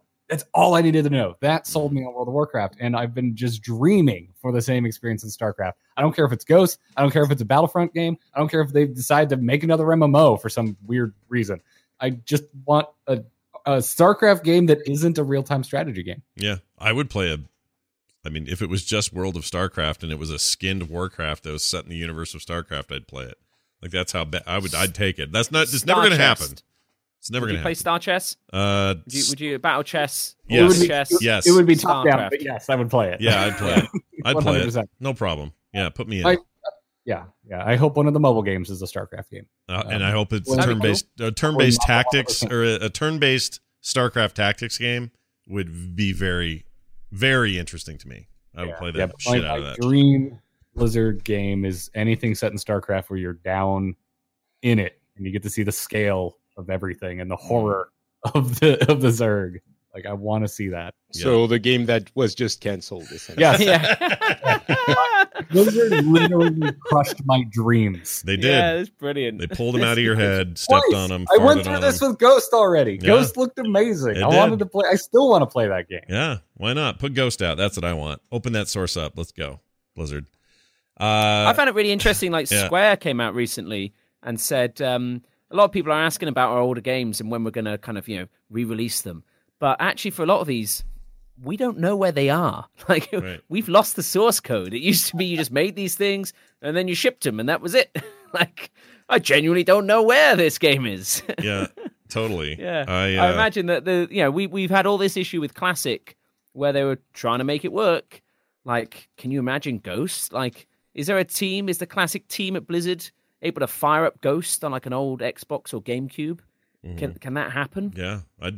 That sold me on World of Warcraft, and I've been just dreaming for the same experience in StarCraft. I don't care if it's Ghost. I don't care if it's a Battlefront game. I don't care if they decide to make another MMO for some weird reason. I just want a StarCraft game that isn't a real-time strategy game. Yeah, I would play if it was just World of StarCraft and it was a skinned Warcraft that was set in the universe of StarCraft, I'd play it. Like that's how I'd take it. It's never going to happen. It's never going to Play happen. Star Chess? Would you battle chess? Yes. Chess? Yes. It would be top down, StarCraft. but yes, I would play it. Yeah, I'd play it. I'd play it. 100%. No problem. Yeah, put me in. Yeah. I hope one of the mobile games is a StarCraft game. And I hope it's Well, turn-based tactics 100%. or a turn-based StarCraft tactics game would be very, very interesting to me. I would play the shit out of that. My dream Blizzard game is anything set in StarCraft where you're down in it and you get to see the scale of everything and the horror of the Zerg. Like I want to see that. So the game that was just canceled. Essentially. Yes. Blizzard literally crushed my dreams. They did. Yeah, it's brilliant. They pulled them out of your head, stepped Twice. on them. I went farted through on this them. with Ghost already. Yeah. Ghost looked amazing. It I did. wanted to play. I still want to play that game. Yeah, why not? Put Ghost out. That's what I want. Open that source up. Let's go, Blizzard. I found it really interesting. Like Yeah. Square came out recently and said a lot of people are asking about our older games and when we're going to kind of re-release them. But actually, for a lot of these, we don't know where they are. Like Right. we've lost the source code. It used to be you just made these things and then you shipped them and that was it. Like I genuinely don't know where this game is. Yeah, totally. Yeah, I I imagine that we've had all this issue with Classic where they were trying to make it work. Like, can you imagine Ghost? Like, is there a team? Is the Classic team at Blizzard able to fire up Ghost on like an old Xbox or GameCube? Can that happen? Yeah, I'd do it.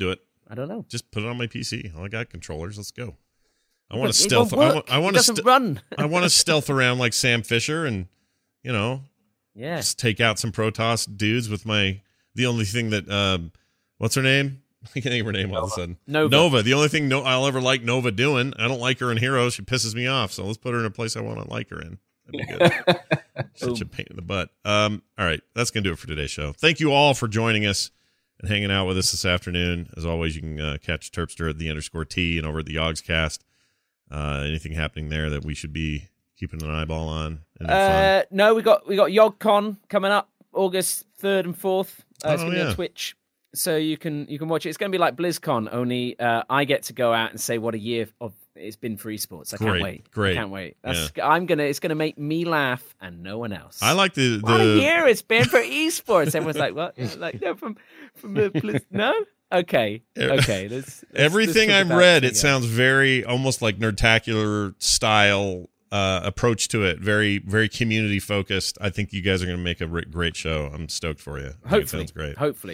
I don't know. Just put it on my PC. I got controllers. Let's go. I want But to it stealth. won't work. I want It to doesn't run. I want to stealth around like Sam Fisher and, Yeah. just take out some Protoss dudes with the only thing that, what's her name? I can't think of her name all of a sudden. Nova. The only thing I'll ever like Nova doing. I don't like her in Heroes. She pisses me off. So let's put her in a place I want to like her in. That'd be good. Such a pain in the butt. All right. That's going to do it for today's show. Thank you all for joining us and hanging out with us this afternoon. As always, you can catch Terpster at _T and over at the Yogscast. Anything happening there that we should be keeping an eyeball on? No, we got YogCon coming up August 3rd and 4th. It's going to be on Twitch. So you can watch it. It's going to be like BlizzCon, only I get to go out and say what a year it's been for esports. I can't wait. Great. I can't wait. It's going to make me laugh and no one else. I like the what a year it's been for esports. Everyone's like, what? Like, no, from the Blizz. No? Okay. Let's everything I've read, it sounds very almost like Nerdtacular style approach to it. Very, very community focused. I think you guys are going to make a great show. I'm stoked for you. Hopefully. It sounds great. Hopefully.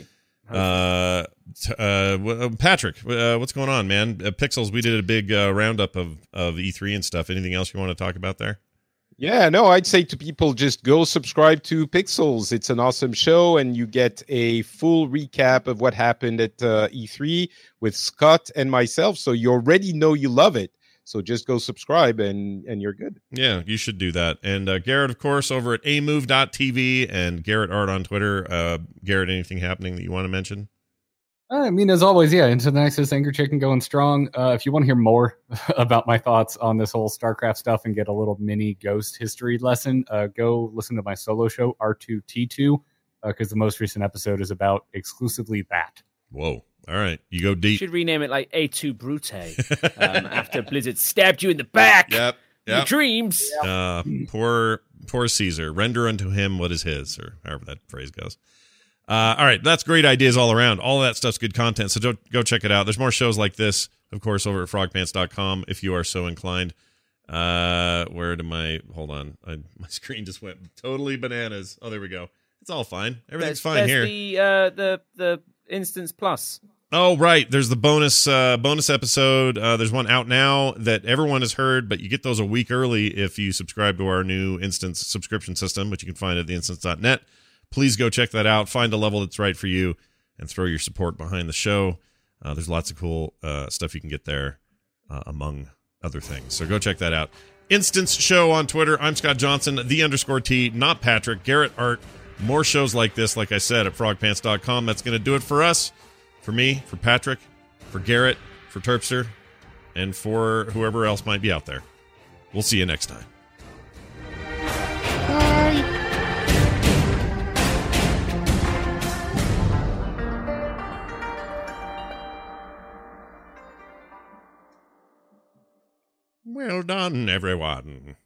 Patrick, what's going on, man? Pixels, we did a big roundup of E3 and stuff. Anything else you want to talk about there? Yeah, no, I'd say to people, just go subscribe to Pixels. It's an awesome show, and you get a full recap of what happened at E3 with Scott and myself. So you already know you love it. So just go subscribe, and you're good. Yeah, you should do that. And Garrett, of course, over at amove.tv and Garrett Art on Twitter. Garrett, anything happening that you want to mention? I mean, as always, yeah, Into the Nexus, Angry Chicken going strong. If you want to hear more about my thoughts on this whole StarCraft stuff and get a little mini Ghost history lesson, go listen to my solo show, R2T2, because the most recent episode is about exclusively that. Whoa. All right. You go deep. You should rename it like A2 Brute after Blizzard stabbed you in the back. Yep. Your dreams. Poor Caesar. Render unto him what is his, or however that phrase goes. All right. That's great ideas all around. All of that stuff's good content. So go check it out. There's more shows like this, of course, over at frogpants.com if you are so inclined. Hold on. My screen just went totally bananas. Oh, there we go. It's all fine. Everything's fine here. The Instance Plus. Oh, right. There's the bonus episode. There's one out now that everyone has heard, but you get those a week early if you subscribe to our new Instance subscription system, which you can find at theinstance.net. Please go check that out. Find a level that's right for you and throw your support behind the show. There's lots of cool stuff you can get there, among other things. So go check that out. Instance Show on Twitter. I'm Scott Johnson, _T, not Patrick. Garrett Art. More shows like this, like I said, at frogpants.com. That's going to do it for us. For me, for Patrick, for Garrett, for Terpster, and for whoever else might be out there. We'll see you next time. Bye. Well done, everyone.